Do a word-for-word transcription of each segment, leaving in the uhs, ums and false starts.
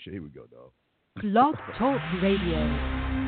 shit. Here we go, dog. Blog Talk Radio.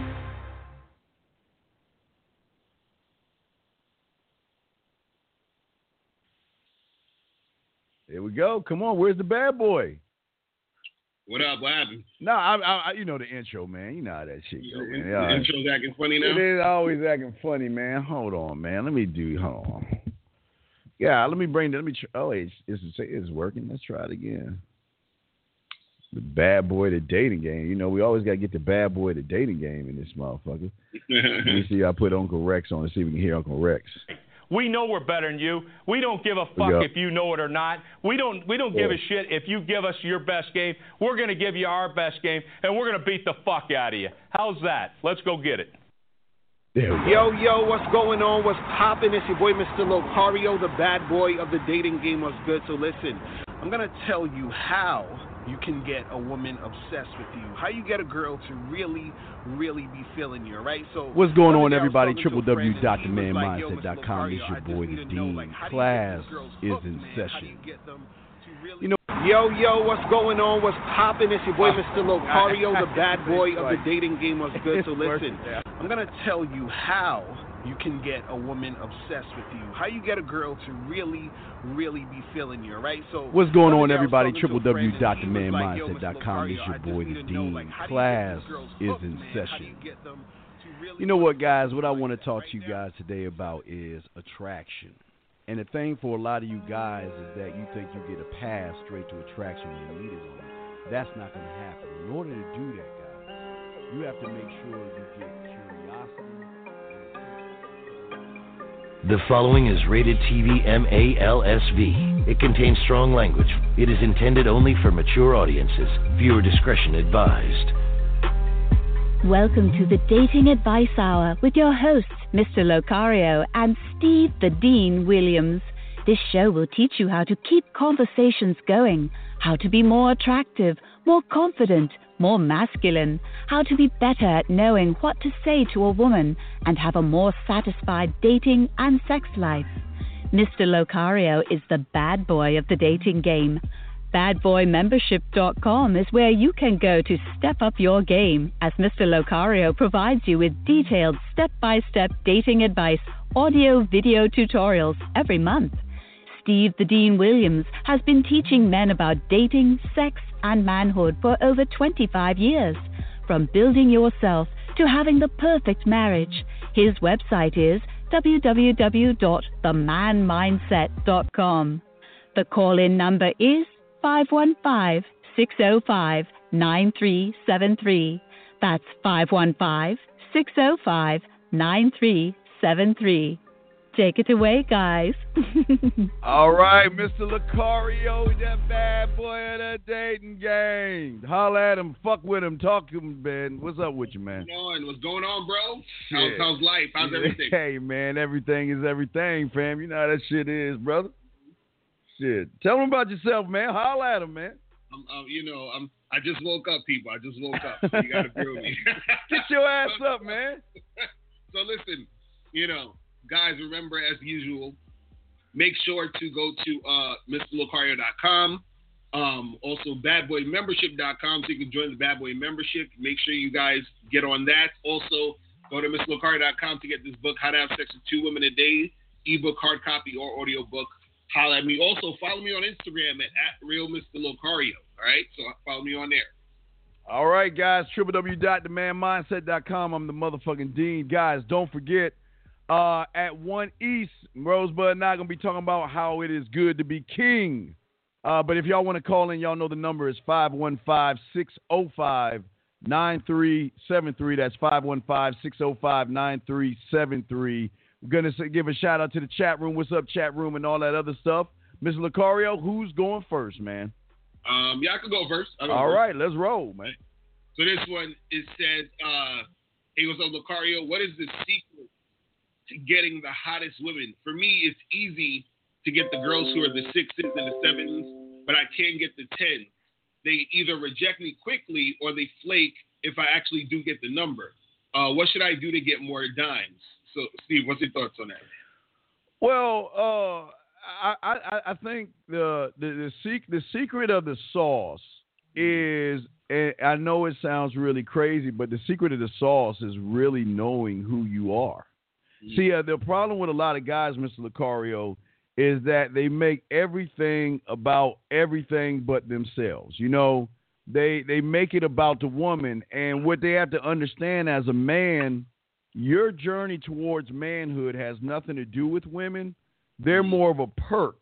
Here we go. Come on, where's the bad boy? What up? What happened? No, I, I, you know the intro, man. You know how that shit go, man. The right. Intro's acting funny now? It is always acting funny, man. Hold on, man. Let me do, hold on. Yeah, let me bring, let me, try, oh, it's, it's, it's working. Let's try it again. The bad boy, the dating game. You know, we always got to get the bad boy, the dating game in this motherfucker. Let me see, I put Uncle Rex on to see if we can hear Uncle Rex. We know we're better than you. We don't give a fuck if you know it or not. We don't we don't give a shit if you give us your best game. We're going to give you our best game, and we're going to beat the fuck out of you. How's that? Let's go get it. Yo, yo, what's going on? What's poppin'? It's your boy, Mister Locario, the bad boy of the dating game. What's good? So listen, I'm going to tell you how you can get a woman obsessed with you. How you get a girl to really, really be feeling you, right? So what's going on, everybody? w w w dot the man mindset dot com. It's your boy, the Dean. Like, class is in session. You know, yo, yo, what's going on? What's poppin'? It's your boy, Mister Locario, the bad boy of the dating game. What's good? So listen, I'm going to tell you how you can get a woman obsessed with you. How you get a girl to really, really be feeling you, right? So what's going on, everybody? w w w dot the man mindset dot com. It's your boy, the Dean. Class is in session. You know what, guys? What I want to talk to you guys today about is attraction. And the thing for a lot of you guys is that you think you get a pass straight to attraction when you meet a woman. That's not going to happen. In order to do that, guys, you have to make sure you get curiosity. The following is rated T V M A L S V. It contains strong language. It is intended only for mature audiences. Viewer discretion advised. Welcome to the Dating Advice Hour with your hosts, Mister Locario and Steve the Dean Williams. This show will teach you how to keep conversations going, how to be more attractive, more confident, more masculine, how to be better at knowing what to say to a woman, and have a more satisfied dating and sex life. Mister Locario is the bad boy of the dating game. bad boy membership dot com is where you can go to step up your game, as Mister Locario provides you with detailed step-by-step dating advice, audio, video tutorials every month. Steve the Dean Williams has been teaching men about dating, sex, and manhood for over twenty-five years. From building yourself to having the perfect marriage, his website is w w w dot the man mindset dot com. The call-in number is five one five, six oh five, nine three seven three. That's five one five, six oh five, nine three seven three. Take it away, guys. All right, Mister Locario, that bad boy of the dating game. Holla at him, fuck with him, talk to him, man. What's up with you, man? What's going on? What's going on, bro? How's, how's life? How's everything? Hey, man, everything is everything, fam. You know how that shit is, brother. Shit. Tell them about yourself, man. Holla at him, man. I'm, um, you know, I'm. I just woke up, people. I just woke up. So you got to feel me. Get your ass up, man. So listen, you know, guys, remember, as usual, make sure to go to uh, Mister Locario dot com. Um, also, bad boy membership dot com, so you can join the Bad Boy membership. Make sure you guys get on that. Also, go to Mister Locario dot com to get this book, How to Have Sex with Two Women a Day, ebook, hard copy, or audio book. Holla at me. Also, follow me on Instagram at, at Real Mister Locario. All right? So follow me on there. All right, guys. w w w dot the man mindset dot com. I'm the motherfucking Dean. Guys, don't forget, uh, at one East, Rosebud and I are going to be talking about how it is good to be king. Uh, but if y'all want to call in, y'all know the number is five one five, six oh five, nine three seven three. That's five one five, six oh five, nine three seven three. We're going to give a shout out to the chat room. What's up, chat room, and all that other stuff. Mister Locario, who's going first, man? Um, yeah, I could go first. Go all first. right, let's roll, man. So this one, it says, uh, hey, what's up, Locario? What is the secret to getting the hottest women? For me, it's easy to get the girls who are the sixes and the sevens, but I can't get the tens. They either reject me quickly or they flake if I actually do get the number. Uh, what should I do to get more dimes? So, Steve, what's your thoughts on that? Well, uh, I, I, I think the the the, sec- the secret of the sauce is, and, I know it sounds really crazy, but the secret of the sauce is really knowing who you are. Mm-hmm. See, uh, the problem with a lot of guys, Mister Lucario, is that they make everything about everything but themselves. You know, they they make it about the woman, and what they have to understand as a man, your journey towards manhood has nothing to do with women. They're more of a perk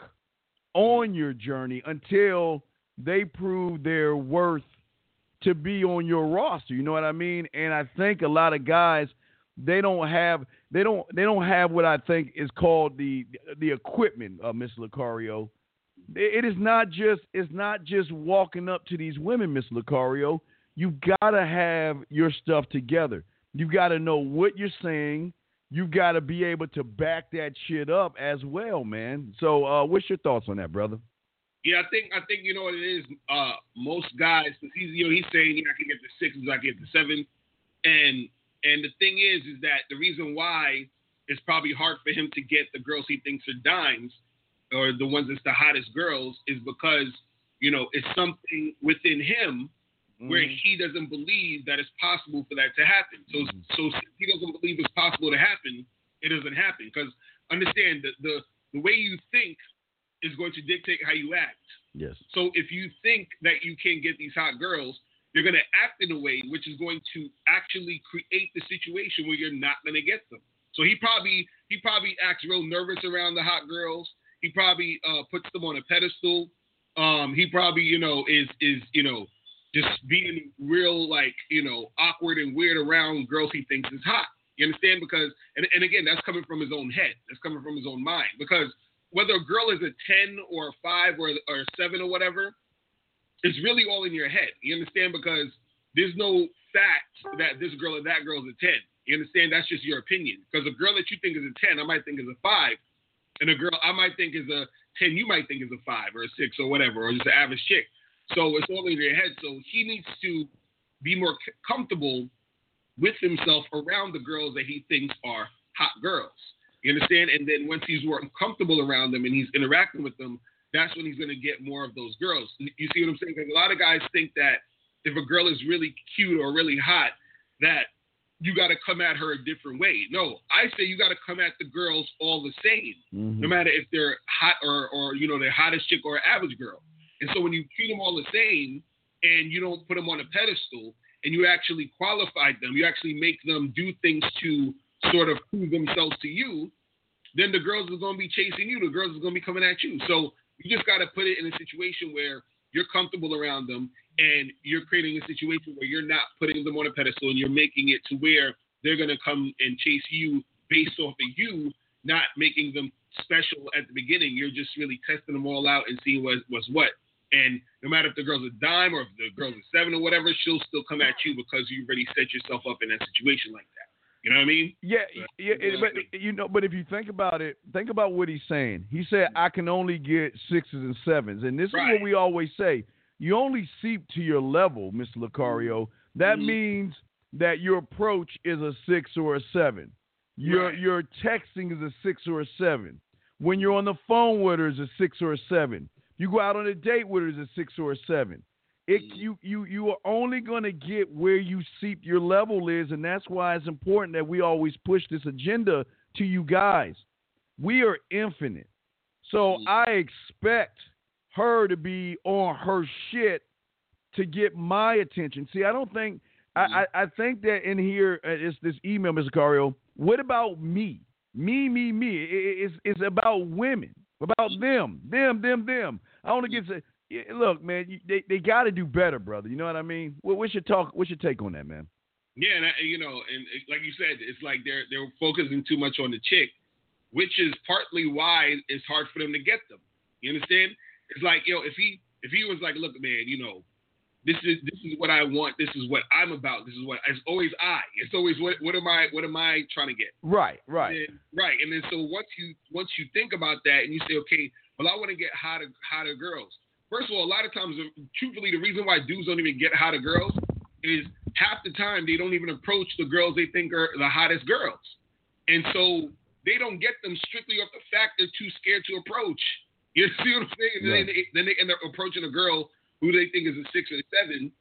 on your journey until they prove their worth to be on your roster. You know what I mean? And I think a lot of guys, they don't have they don't they don't have what I think is called the the equipment, uh, Mister Lucario. It is not just it's not just walking up to these women, Mister Lucario. You've got to have your stuff together. You've got to know what you're saying. You've got to be able to back that shit up as well, man. So, uh, what's your thoughts on that, brother? Yeah, I think I think you know what it is. Uh, most guys, he's you know he's saying yeah, I can get the sixes, I can get the seven, and and the thing is, is that the reason why it's probably hard for him to get the girls he thinks are dimes, or the ones that's the hottest girls, is because you know it's something within him. Mm-hmm. Where he doesn't believe that it's possible for that to happen. So, mm-hmm. so he doesn't believe it's possible to happen. It doesn't happen because understand that the the way you think is going to dictate how you act. Yes. So if you think that you can get these hot girls, you're going to act in a way which is going to actually create the situation where you're not going to get them. So he probably he probably acts real nervous around the hot girls. He probably uh, puts them on a pedestal. Um, he probably you know is is you know. just being real, like, you know, awkward and weird around girls he thinks is hot. You understand? Because, and, and again, that's coming from his own head. That's coming from his own mind. Because whether a girl is a ten or a five or, or a seven or whatever, it's really all in your head. You understand? Because there's no fact that this girl or that girl is a ten. You understand? That's just your opinion. Because a girl that you think is a ten, I might think is a five. And a girl I might think is a ten, you might think is a five or a six or whatever, or just an average chick. So it's all in your head. So he needs to be more c- comfortable with himself around the girls that he thinks are hot girls. You understand? And then once he's more comfortable around them and he's interacting with them, that's when he's going to get more of those girls. You see what I'm saying? Because a lot of guys think that if a girl is really cute or really hot, that you got to come at her a different way. No, I say you got to come at the girls all the same, mm-hmm. no matter if they're hot or, or, you know, the hottest chick or average girl. And so when you treat them all the same and you don't put them on a pedestal and you actually qualify them, you actually make them do things to sort of prove themselves to you, then the girls are going to be chasing you. The girls are going to be coming at you. So you just got to put it in a situation where you're comfortable around them and you're creating a situation where you're not putting them on a pedestal and you're making it to where they're going to come and chase you based off of you, not making them special at the beginning. You're just really testing them all out and seeing what, what's what. And no matter if the girl's a dime or if the girl's a seven or whatever, she'll still come at you because you already set yourself up in that situation like that. You know what I mean? Yeah, yeah. It, but you know, but if you think about it, think about what he's saying. He said, "I can only get sixes and sevens," and this right. is what we always say: you only seep to your level, Mister Lucario. That mm-hmm. means that your approach is a six or a seven. Your right. your texting is a six or a seven. When you're on the phone with her, is a six or a seven. You go out on a date with her, is a six or a seven. It you you you are only going to get where you seep your level is, and that's why it's important that we always push this agenda to you guys. We are infinite, so I expect her to be on her shit to get my attention. See, I don't think I I, I think that in here uh, it's this email, Mister Lucario. What about me? Me, me, me. It, it's it's about women. About them, them, them, them. I want to get to look, man. You, they they got to do better, brother. You know what I mean? What, what's your talk? What's your take on that, man? Yeah, and I, you know, and like you said, it's like they're they're focusing too much on the chick, which is partly why it's hard for them to get them. You understand? It's like, yo, if he if he was like, look, man, you know, this is this is what I want. This is what I'm about. This is what it's always I. It's always what what am I what am I trying to get? Right, right, and then, right. And then so once you once you think about that and you say, okay, well, I want to get hotter hotter girls. First of all, a lot of times, truthfully, the reason why dudes don't even get hotter girls is half the time they don't even approach the girls they think are the hottest girls, and so they don't get them strictly off the fact they're too scared to approach. You see what I'm saying? And right. then, they, then they end up approaching a girl who they think is a six or a seven,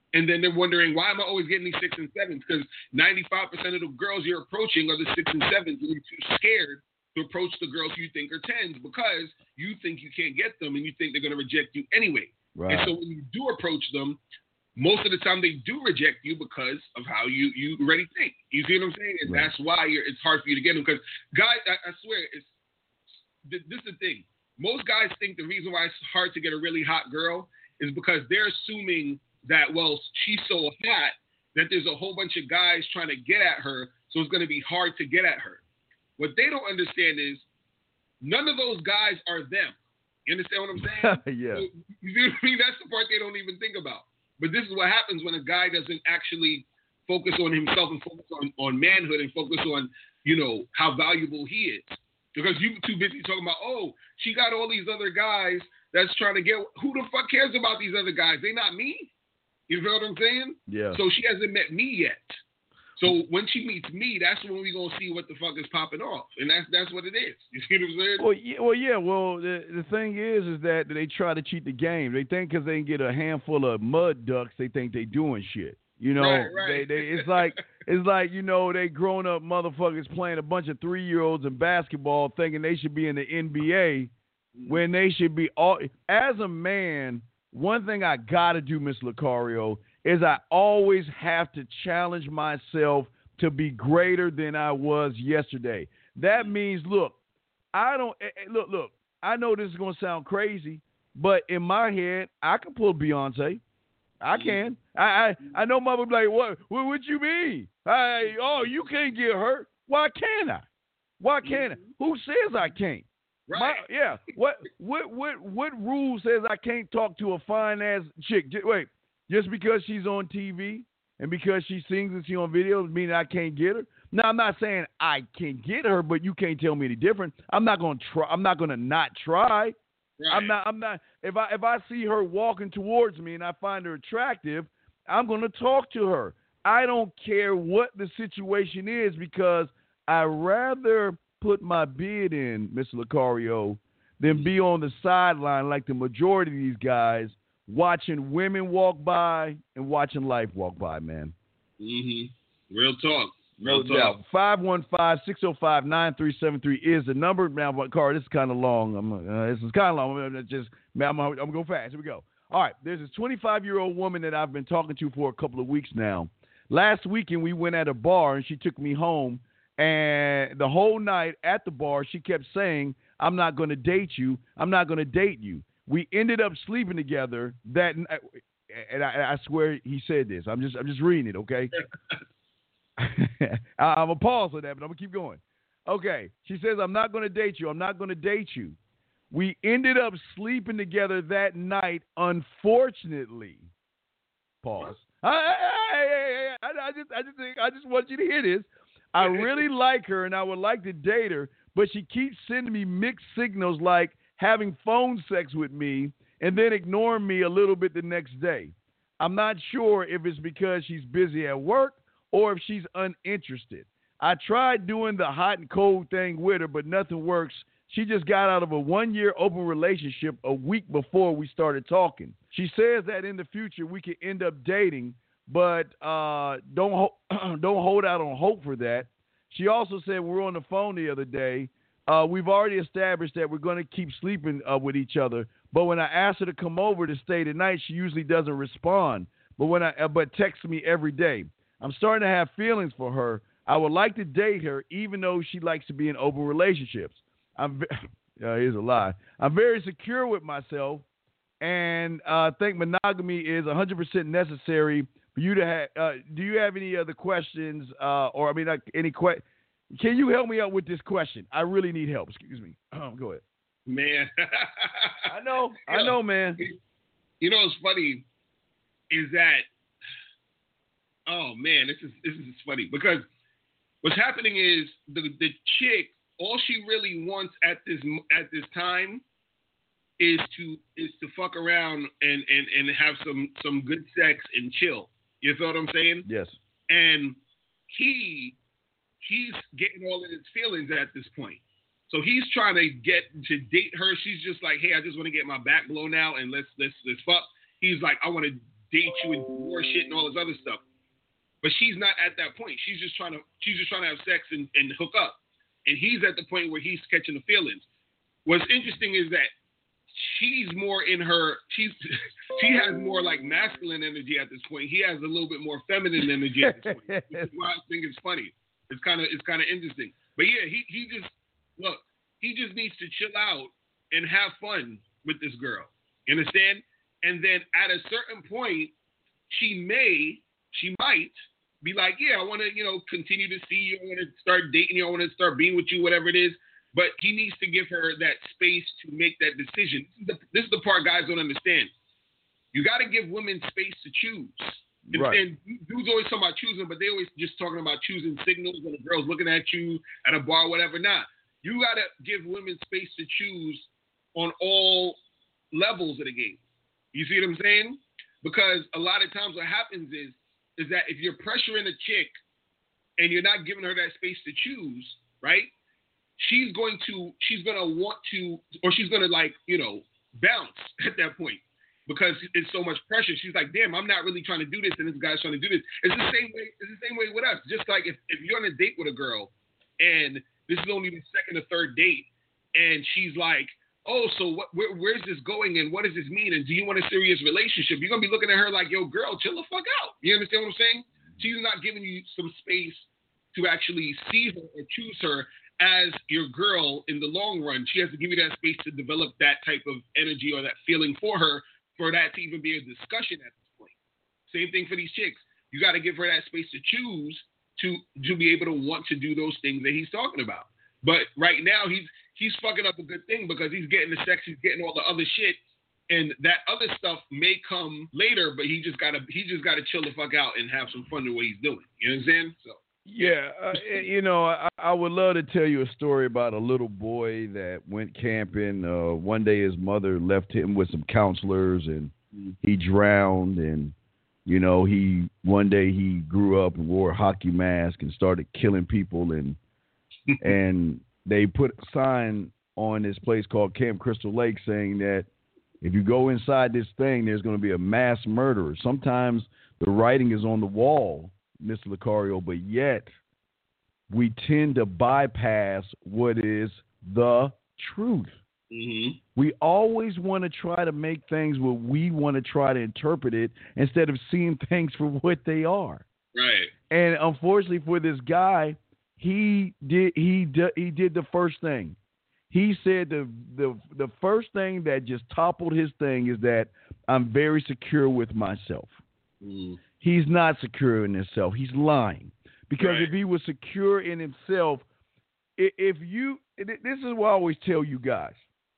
And then they're wondering, why am I always getting these six and sevens? Because ninety-five percent of the girls you're approaching are the six and sevens, and you're too scared to approach the girls you think are tens because you think you can't get them and you think they're going to reject you anyway. Right. And so when you do approach them, most of the time they do reject you because of how you, you already think. You see what I'm saying? And right. that's why you're, it's hard for you to get them. Because guys, I, I swear, it's this is the thing. Most guys think the reason why it's hard to get a really hot girl is because they're assuming that, well, she's so hot that there's a whole bunch of guys trying to get at her, so it's going to be hard to get at her. What they don't understand is none of those guys are them. You understand what I'm saying? Yeah. So, you see what I mean? That's the part they don't even think about. But this is what happens when a guy doesn't actually focus on himself and focus on, on manhood and focus on, you know, how valuable he is. Because you're too busy talking about, oh, she got all these other guys that's trying to get, who the fuck cares about these other guys? They not me. You feel what I'm saying? Yeah. So she hasn't met me yet. So when she meets me, that's when we gonna see what the fuck is popping off, and that's that's what it is. You see what I'm saying? Well, yeah. Well, yeah. Well, the the thing is, is that they try to cheat the game. They think because they can get a handful of mud ducks, they think they doing shit. You know, right, right. They, they it's like it's like you know they grown up motherfuckers playing a bunch of three year olds in basketball, thinking they should be in the N B A when they should be all. As a man, one thing I gotta do, Miss Lucario, is I always have to challenge myself to be greater than I was yesterday. That means, look, I don't look, look. I know this is gonna sound crazy, but in my head, I can pull Beyonce. I can. I I, I know mother be like, what? What would you mean? I, oh, you can't get hurt. Why can't I? Why can't I? Who says I can't? Right. My, yeah. What what what what rule says I can't talk to a fine ass chick? J- wait, just because she's on T V and because she sings and she's on videos, meaning I can't get her? Now I'm not saying I can get her, but you can't tell me any different. I'm not gonna try. I'm not gonna not try. Right. I'm not. I'm not. If I if I see her walking towards me and I find her attractive, I'm gonna talk to her. I don't care what the situation is because I rather put my bid in, Mister Lucario, than be on the sideline like the majority of these guys watching women walk by and watching life walk by, man. Mm-hmm. Real talk. Real No talk. doubt. five one five, six oh five, nine three seven three is the number. Now, Carl, this is kind of long. I'm, uh, this is kind of long. I'm just, man, I'm, I'm going to go fast. Here we go. All right. There's this twenty-five-year-old woman that I've been talking to for a couple of weeks now. Last weekend, we went at a bar, and she took me home. And the whole night at the bar, she kept saying, I'm not going to date you. I'm not going to date you. We ended up sleeping together that night. And I, I swear he said this. I'm just I'm just reading it, okay? I'm going to pause on that, but I'm going to keep going. Okay. She says, I'm not going to date you. I'm not going to date you. We ended up sleeping together that night, unfortunately. Pause. I, I, I, I, I just I just think I just want you to hear this. I really like her and I would like to date her, but she keeps sending me mixed signals like having phone sex with me and then ignoring me a little bit the next day. I'm not sure if it's because she's busy at work or if she's uninterested. I tried doing the hot and cold thing with her, but nothing works. She just got out of a one-year open relationship a week before we started talking. She says that in the future we could end up dating, but uh, don't ho- don't hold out on hope for that. She also said we were on the phone the other day. Uh, we've already established that we're going to keep sleeping uh, with each other. But when I ask her to come over to stay tonight, she usually doesn't respond. But when I uh, but texts me every day. I'm starting to have feelings for her. I would like to date her, even though she likes to be in open relationships. I'm uh, here's a lie. I'm very secure with myself, and uh, think monogamy is one hundred percent necessary for you to have. Uh, do you have any other questions, uh, or I mean, like any que- Can you help me out with this question? I really need help. Excuse me. Um, go ahead, man. I know, you I know, know, man. You know what's funny is that, oh man, this is this is funny because what's happening is the the chick. All she really wants at this at this time is to is to fuck around and, and, and have some, some good sex and chill. You feel what I'm saying? Yes. And he he's getting all of his feelings at this point. So he's trying to get to date her. She's just like, hey, I just want to get my back blown out and let's let's let's fuck. He's like, I want to date you and do more shit and all this other stuff. But she's not at that point. She's just trying to she's just trying to have sex and, and hook up. And he's at the point where he's catching the feelings. What's interesting is that she's more in her she's she has more like masculine energy at this point. He has a little bit more feminine energy at this point. Which is why I think it's funny. It's kinda it's kinda interesting. But yeah, he, he just look, he just needs to chill out and have fun with this girl. You understand? And then at a certain point, she may, she might be like, yeah, I want to, you know, continue to see you. I want to start dating you. I want to start being with you, whatever it is. But he needs to give her that space to make that decision. This is the, this is the part guys don't understand. You got to give women space to choose. And, right. and dudes always talking about choosing, but they always just talking about choosing signals when a girl's looking at you at a bar, whatever. Nah, you got to give women space to choose on all levels of the game. You see what I'm saying? Because a lot of times what happens is, is that if you're pressuring a chick and you're not giving her that space to choose, right? She's going to, she's going to want to, or she's going to like, you know, bounce at that point because it's so much pressure. She's like, damn, I'm not really trying to do this. And this guy's trying to do this. It's the same way. It's the same way with us. Just like if, if you're on a date with a girl and this is only the second or third date and she's like, oh, so what, where, where's this going and what does this mean? And do you want a serious relationship? You're going to be looking at her like, yo, girl, chill the fuck out. You understand what I'm saying? She's not giving you some space to actually see her or choose her as your girl in the long run. She has to give you that space to develop that type of energy or that feeling for her for that to even be a discussion at this point. Same thing for these chicks. You got to give her that space to choose to, to be able to want to do those things that he's talking about. But right now, he's he's fucking up a good thing because he's getting the sex, he's getting all the other shit, and that other stuff may come later. But he just gotta he just gotta chill the fuck out and have some fun the way he's doing. You know what I'm saying? So yeah, uh, you know, I, I would love to tell you a story about a little boy that went camping. Uh, one day, his mother left him with some counselors, and he drowned. And you know, he one day he grew up and wore a hockey mask and started killing people and. And they put a sign on this place called Camp Crystal Lake saying that if you go inside this thing, there's going to be a mass murderer. Sometimes the writing is on the wall, Mister Lucario, but yet we tend to bypass what is the truth. Mm-hmm. We always want to try to make things what we want to try to interpret it instead of seeing things for what they are. Right. And unfortunately for this guy, He did. He did. He did the first thing. He said the the the first thing that just toppled his thing is that I'm very secure with myself. Mm. He's not secure in himself. He's lying because Right. if he was secure in himself, if you this is what I always tell you guys.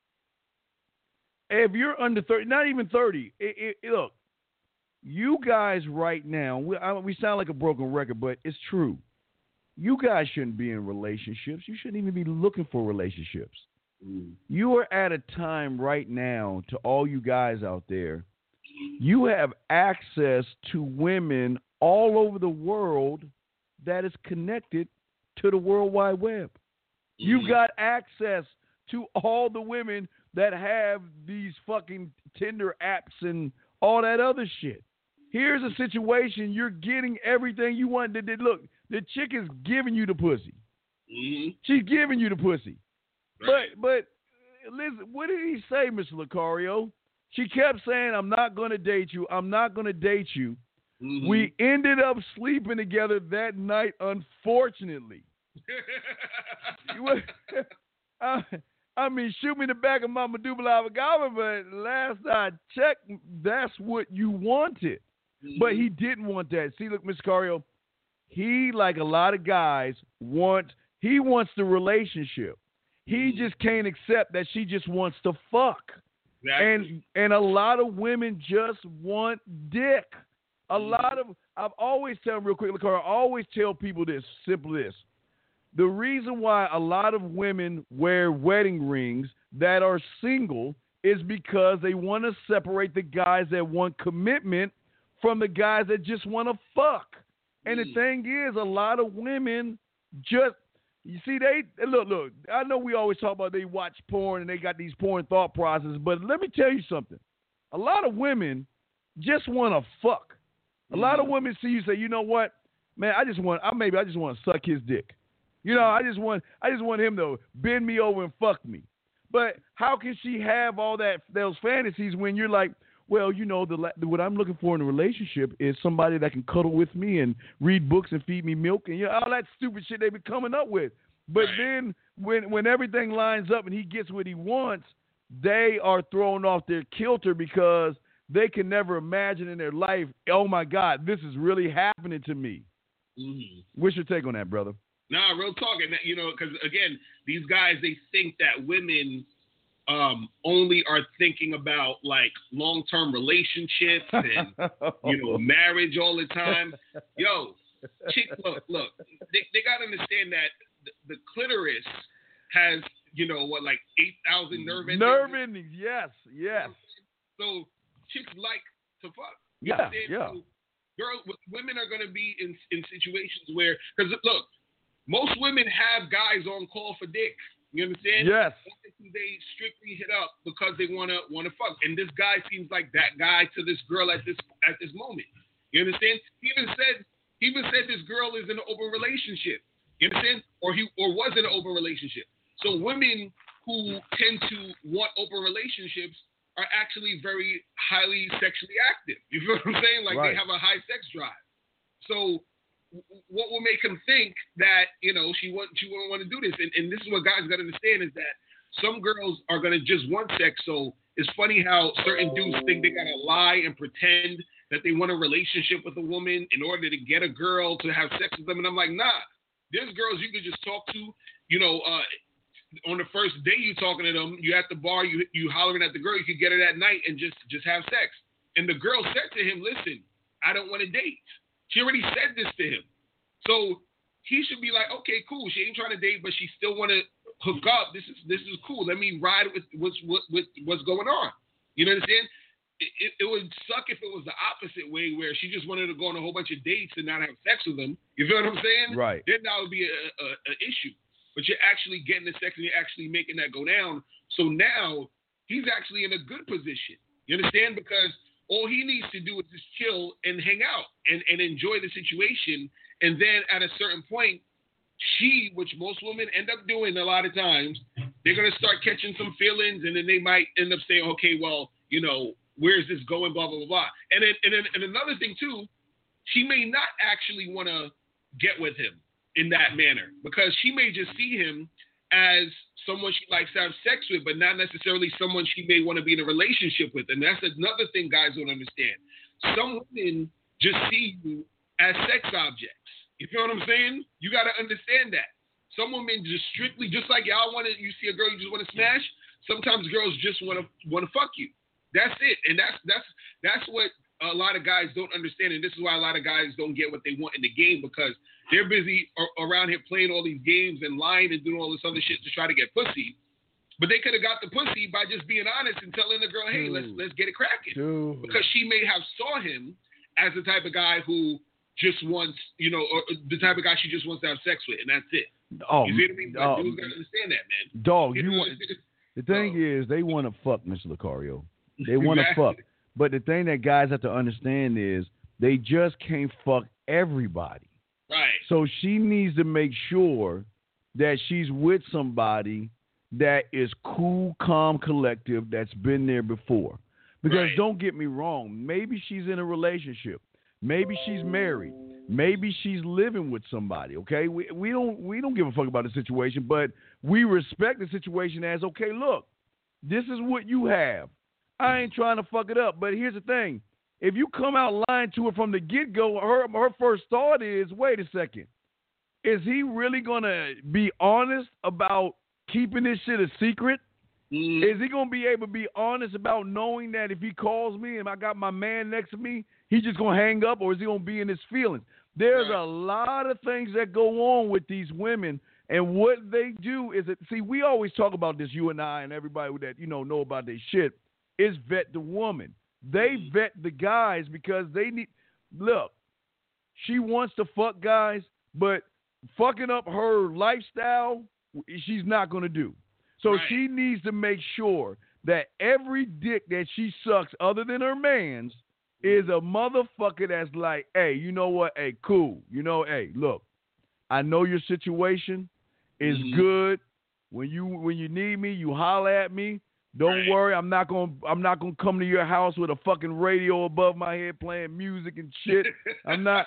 If you're under thirty, not even thirty, it, it, look, you guys right now. We, I, we sound like a broken record, but it's true. You guys shouldn't be in relationships. You shouldn't even be looking for relationships. Mm. You are at a time right now, to all you guys out there, you have access to women all over the world that is connected to the World Wide Web. Mm. You got access to all the women that have these fucking Tinder apps and all that other shit. Here's a situation. You're getting everything you want. Look, the chick is giving you the pussy. Mm-hmm. She's giving you the pussy. Right. But but listen, what did he say, Mister Lucario? She kept saying, I'm not going to date you. I'm not going to date you. Mm-hmm. We ended up sleeping together that night, unfortunately. I, I mean, shoot me in the back of my medulla oblongata, but last I checked, that's what you wanted. Mm-hmm. But he didn't want that. See, look, Mister Cario, he, like a lot of guys, want he wants the relationship. He just can't accept that she just wants to fuck. Exactly. And and a lot of women just want dick. A Mm-hmm. lot of I've always tell them real quick, Lucario, I always tell people this, simple this. The reason why a lot of women wear wedding rings that are single is because they want to separate the guys that want commitment from the guys that just want to fuck. And the thing is, a lot of women just, you see, they, look, look, I know we always talk about they watch porn and they got these porn thought processes, but let me tell you something. A lot of women just want to fuck. A lot of women see you say, you know what, man, I just want, I maybe I just want to suck his dick. You know, I just want, I just want him to bend me over and fuck me. But how can she have all that those fantasies when you're like, well, you know, the what I'm looking for in a relationship is somebody that can cuddle with me and read books and feed me milk and you know, all that stupid shit they be coming up with. But then when when everything lines up and he gets what he wants, they are thrown off their kilter because they can never imagine in their life, oh, my God, this is really happening to me. Mm-hmm. What's your take on that, brother? Nah, real talk. And, you know, because, again, these guys, they think that women um, only are thinking about, like, long-term relationships and, you know, marriage all the time. Yo, chick, look, look, they, they got to understand that the, the clitoris has, you know, what, like eight thousand nerve endings? Nerve endings, yes, yes. So chicks like to fuck. You yeah, yeah. So girls, women are going to be in in situations where, because look, most women have guys on call for dick. You understand? Yes. They strictly hit up because they want to want to fuck, and this guy seems like that guy to this girl at this at this moment. You understand? He even said he even said this girl is in an open relationship. You understand? Or he or was in an open relationship. So women who tend to want open relationships are actually very highly sexually active. You feel what I'm saying? Like right. They have a high sex drive. So what will make him think that, you know, she want she wouldn't want to do this? And, and this is what guys got to understand is that some girls are going to just want sex. So it's funny how certain dudes think they got to lie and pretend that they want a relationship with a woman in order to get a girl to have sex with them. And I'm like, nah, there's girls you could just talk to, you know, uh, on the first day you talking to them, you at the bar, you you hollering at the girl, you could get her that night and just, just have sex. And the girl said to him, listen, I don't want to date. She already said this to him. So he should be like, okay, cool. She ain't trying to date, but she still want to hook up. This is this is cool. Let me ride with what's what, with what's going on. You know what I'm saying? It, it, it would suck if it was the opposite way where she just wanted to go on a whole bunch of dates and not have sex with them. You feel what I'm saying? Right. Then that would be a, a, a issue. But you're actually getting the sex and you're actually making that go down. So now he's actually in a good position. You understand? Because all he needs to do is just chill and hang out and, and enjoy the situation. And then at a certain point, she, which most women end up doing a lot of times, they're going to start catching some feelings and then they might end up saying, okay, well, you know, where's this going, blah, blah, blah, blah. And then, and then and another thing, too, she may not actually want to get with him in that manner, because she may just see him as someone she likes to have sex with, but not necessarily someone she may want to be in a relationship with. And that's another thing guys don't understand. Some women just see you as sex objects. You feel what I'm saying? You got to understand that. Some women just strictly, just like y'all want to, you see a girl you just want to smash. Sometimes girls just want to want to fuck you. That's it. And that's that's that's what a lot of guys don't understand. And this is why a lot of guys don't get what they want in the game, because they're busy around here playing all these games and lying and doing all this other shit to try to get pussy. But they could have got the pussy by just being honest and telling the girl, hey, Dude. let's let's get it cracking. Dude. Because she may have saw him as the type of guy who just wants, you know, or the type of guy she just wants to have sex with, and that's it. Oh, you see what I mean? But oh, dudes gotta understand that, man. Dog, you, you know? want, the thing oh. is, they want to fuck, Mister Lucario. They want to fuck. But the thing that guys have to understand is they just can't fuck everybody. Right. So she needs to make sure that she's with somebody that is cool, calm, collective, that's been there before. Because right. don't get me wrong, maybe she's in a relationship. Maybe she's married. Maybe she's living with somebody, okay? We we don't we don't give a fuck about the situation, but we respect the situation as, okay, look, this is what you have. I ain't trying to fuck it up, but here's the thing. If you come out lying to her from the get-go, her, her first thought is, wait a second, is he really going to be honest about keeping this shit a secret? Mm. Is he going to be able to be honest about knowing that if he calls me and I got my man next to me, he's just going to hang up, or is he going to be in his feelings? There's right. a lot of things that go on with these women, and what they do is, that, see, we always talk about this, you and I and everybody that, you know, know about this shit, is vet the woman. They vet the guys because they need – look, she wants to fuck guys, but fucking up her lifestyle, she's not going to do. So right. she needs to make sure that every dick that she sucks other than her man's is a motherfucker that's like, hey, you know what? Hey, cool. You know, hey, look, I know your situation is mm-hmm. good. When you when you need me, you holler at me. Don't right. worry, I'm not gonna I'm not gonna come to your house with a fucking radio above my head playing music and shit. I'm not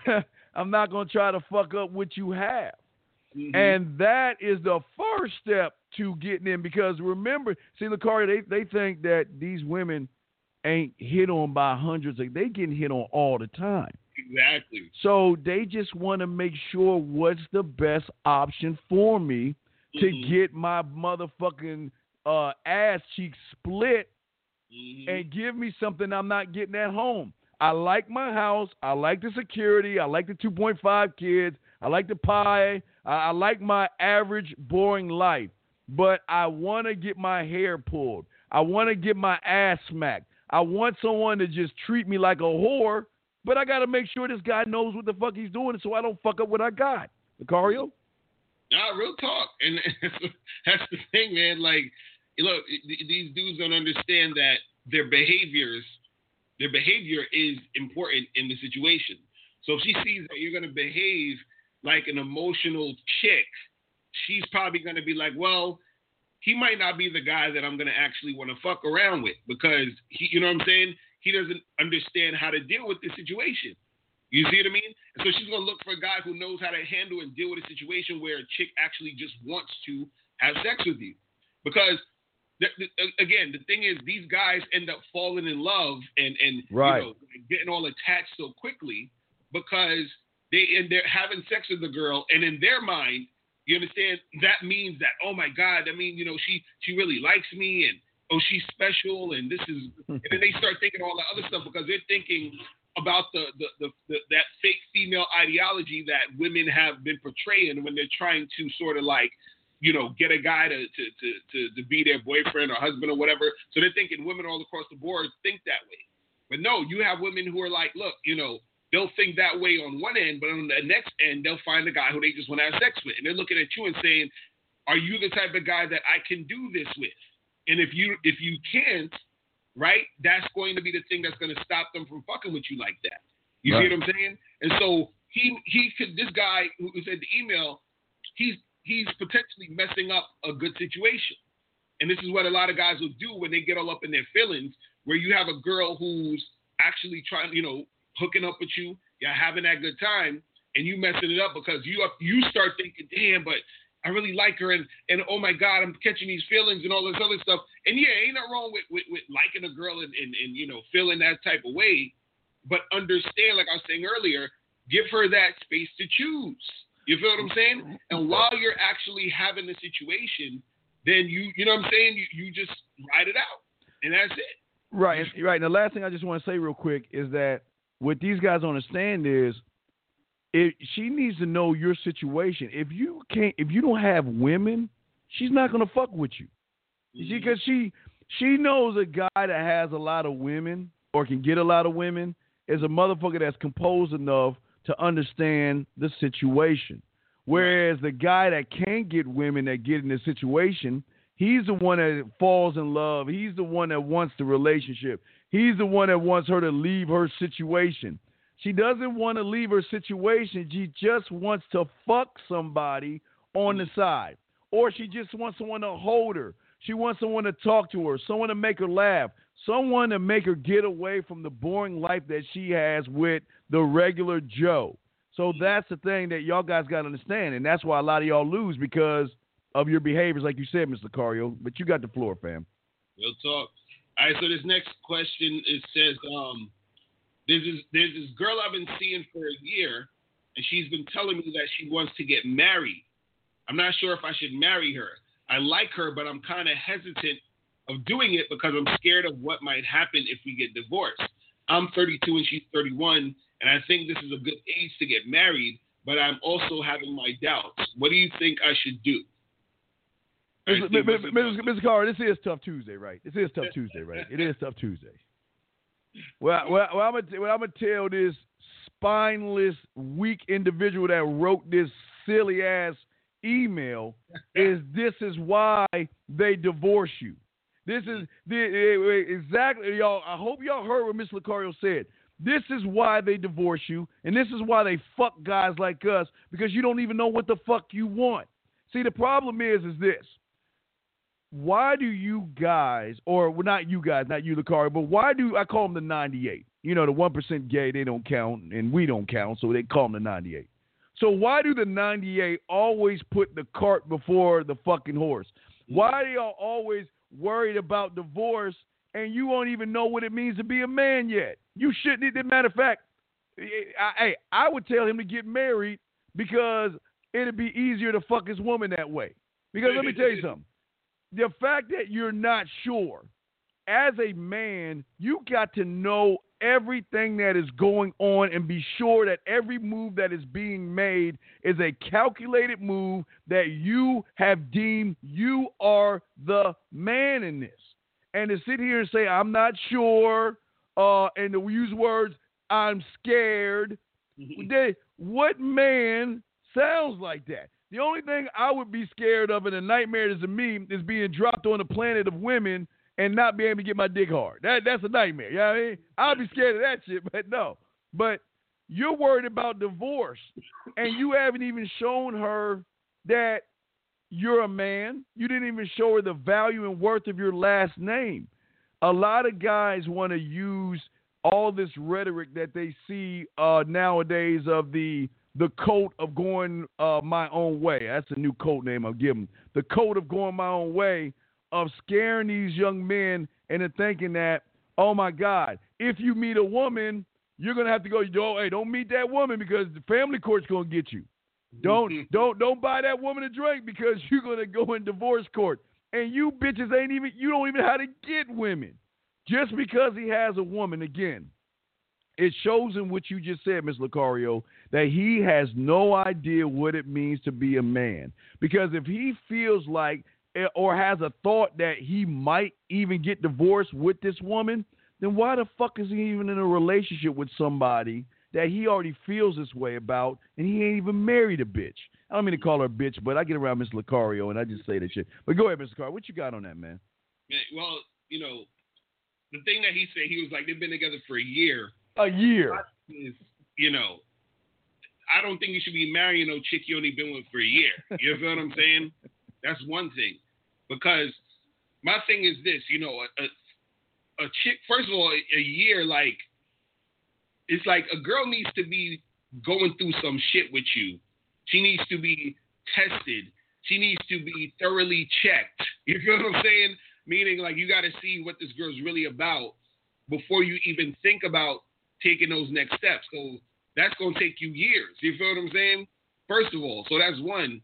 I'm not gonna try to fuck up what you have. Mm-hmm. And that is the first step to getting in, because remember, see, Lucario, they they think that these women ain't hit on by hundreds. Like, they getting hit on all the time. Exactly. So they just want to make sure what's the best option for me mm-hmm. to get my motherfucking uh, ass cheeks split mm-hmm. and give me something I'm not getting at home. I like my house. I like the security. I like the two point five kids. I like the pie. I, I like my average, boring life. But I want to get my hair pulled. I want to get my ass smacked. I want someone to just treat me like a whore, but I got to make sure this guy knows what the fuck he's doing so I don't fuck up what I got. Lucario? Nah, real talk. And that's the thing, man. Like, look, these dudes don't understand that their behaviors, their behavior is important in the situation. So if she sees that you're going to behave like an emotional chick, she's probably going to be like, well, he might not be the guy that I'm going to actually want to fuck around with, because he, you know what I'm saying? He doesn't understand how to deal with the situation. You see what I mean? And so she's going to look for a guy who knows how to handle and deal with a situation where a chick actually just wants to have sex with you. Because, the, the, again, the thing is, these guys end up falling in love and, and right. you know, getting all attached so quickly because they and they're having sex with the girl, and in their mind, you understand, that means that, oh my God, I mean, you know, she she really likes me, and oh, she's special, and this is, and then they start thinking all that other stuff because they're thinking about the, the, the, the that fake female ideology that women have been portraying when they're trying to sort of like, you know, get a guy to to to to, to be their boyfriend or husband or whatever. So they're thinking women all across the board think that way. But no, you have women who are like, look, you know, they'll think that way on one end, but on the next end, they'll find a guy who they just want to have sex with. And they're looking at you and saying, are you the type of guy that I can do this with? And if you if you can't, right, that's going to be the thing that's going to stop them from fucking with you like that. You right. see what I'm saying? And so he he could this guy who said the email, he's he's potentially messing up a good situation. And this is what a lot of guys will do when they get all up in their feelings, where you have a girl who's actually trying, you know, hooking up with you, you're having that good time, and you messing it up because you you start thinking, damn, but I really like her, and, and oh my God, I'm catching these feelings and all this other stuff. And yeah, ain't nothing wrong with, with, with liking a girl and, and, and, you know, feeling that type of way, but understand, like I was saying earlier, give her that space to choose. You feel what I'm saying? And while you're actually having the situation, then you, you know what I'm saying, you, you just ride it out, and that's it. Right, right. And the last thing I just want to say real quick is that what these guys understand is, if she needs to know your situation. If you can't, if you don't have women, she's not gonna fuck with you. Mm-hmm. Because she she knows a guy that has a lot of women or can get a lot of women is a motherfucker that's composed enough to understand the situation. Whereas the guy that can't get women that get in the situation, he's the one that falls in love. He's the one that wants the relationship. He's the one that wants her to leave her situation. She doesn't want to leave her situation. She just wants to fuck somebody on the side. Or she just wants someone to hold her. She wants someone to talk to her, someone to make her laugh, someone to make her get away from the boring life that she has with the regular Joe. So that's the thing that y'all guys got to understand, and that's why a lot of y'all lose because of your behaviors, like you said, Mister Cario. But you got the floor, fam. Real talk. All right, so this next question, it says, um, there's this, there's this girl I've been seeing for a year, and she's been telling me that she wants to get married. I'm not sure if I should marry her. I like her, but I'm kind of hesitant of doing it because I'm scared of what might happen if we get divorced. I'm thirty-two and she's thirty-one, and I think this is a good age to get married, but I'm also having my doubts. What do you think I should do? Mister Carr, this is Tough Tuesday, right? This is Tough Tuesday, right? It is Tough Tuesday. Well, well, well I'm gonna well, I'm gonna tell this spineless, weak individual that wrote this silly ass email is this is why they divorce you. This is the, exactly, y'all. I hope y'all heard what Miss Lucario said. This is why they divorce you, and this is why they fuck guys like us, because you don't even know what the fuck you want. See, the problem is, is this. Why do you guys, or well, not you guys, not you, Lucario, but why do I call them the ninety-eight? You know, the one percent gay, they don't count, and we don't count, so they call them the ninety-eight. So why do the ninety-eight always put the cart before the fucking horse? Why are y'all always worried about divorce, and you won't even know what it means to be a man yet? You shouldn't. As a matter of fact, I, I would tell him to get married because it'd be easier to fuck his woman that way. Because let me tell you something. The fact that you're not sure, as a man, you got to know everything that is going on and be sure that every move that is being made is a calculated move that you have deemed you are the man in this. And to sit here and say, I'm not sure, uh, and to use words, I'm scared, they, what man sounds like that? The only thing I would be scared of in a nightmare is to me is being dropped on a planet of women and not being able to get my dick hard. That That's a nightmare. You know what I mean? I'll be scared of that shit, but no. But you're worried about divorce, and you haven't even shown her that you're a man. You didn't even show her the value and worth of your last name. A lot of guys want to use all this rhetoric that they see uh, nowadays of the the code of going uh, my own way. That's a new code name I'll give them. The code of going my own way, of scaring these young men into thinking that, oh, my God, if you meet a woman, you're going to have to go, oh, hey, don't meet that woman because the family court's going to get you. Don't don't don't buy that woman a drink because you're going to go in divorce court. And you bitches ain't even, you don't even know how to get women. Just because he has a woman, again, it shows in what you just said, Miz Lucario, that he has no idea what it means to be a man. Because if he feels like or has a thought that he might even get divorced with this woman, then why the fuck is he even in a relationship with somebody that he already feels this way about, and he ain't even married a bitch? I don't mean to call her a bitch, but I get around Miss Lucario, and I just say that shit. But go ahead, Mister Lucario. What you got on that, man? Well, you know, the thing that he said, he was like, they've been together for a year. A year. Is, you know, I don't think you should be marrying no chick you only been with for a year. You feel what I'm saying? That's one thing. Because my thing is this, you know, a, a, a chick, first of all, a, a year, like, it's like a girl needs to be going through some shit with you. She needs to be tested. She needs to be thoroughly checked. You feel what I'm saying? Meaning, like, you got to see what this girl's really about before you even think about taking those next steps. So that's going to take you years. You feel what I'm saying? First of all, so that's one.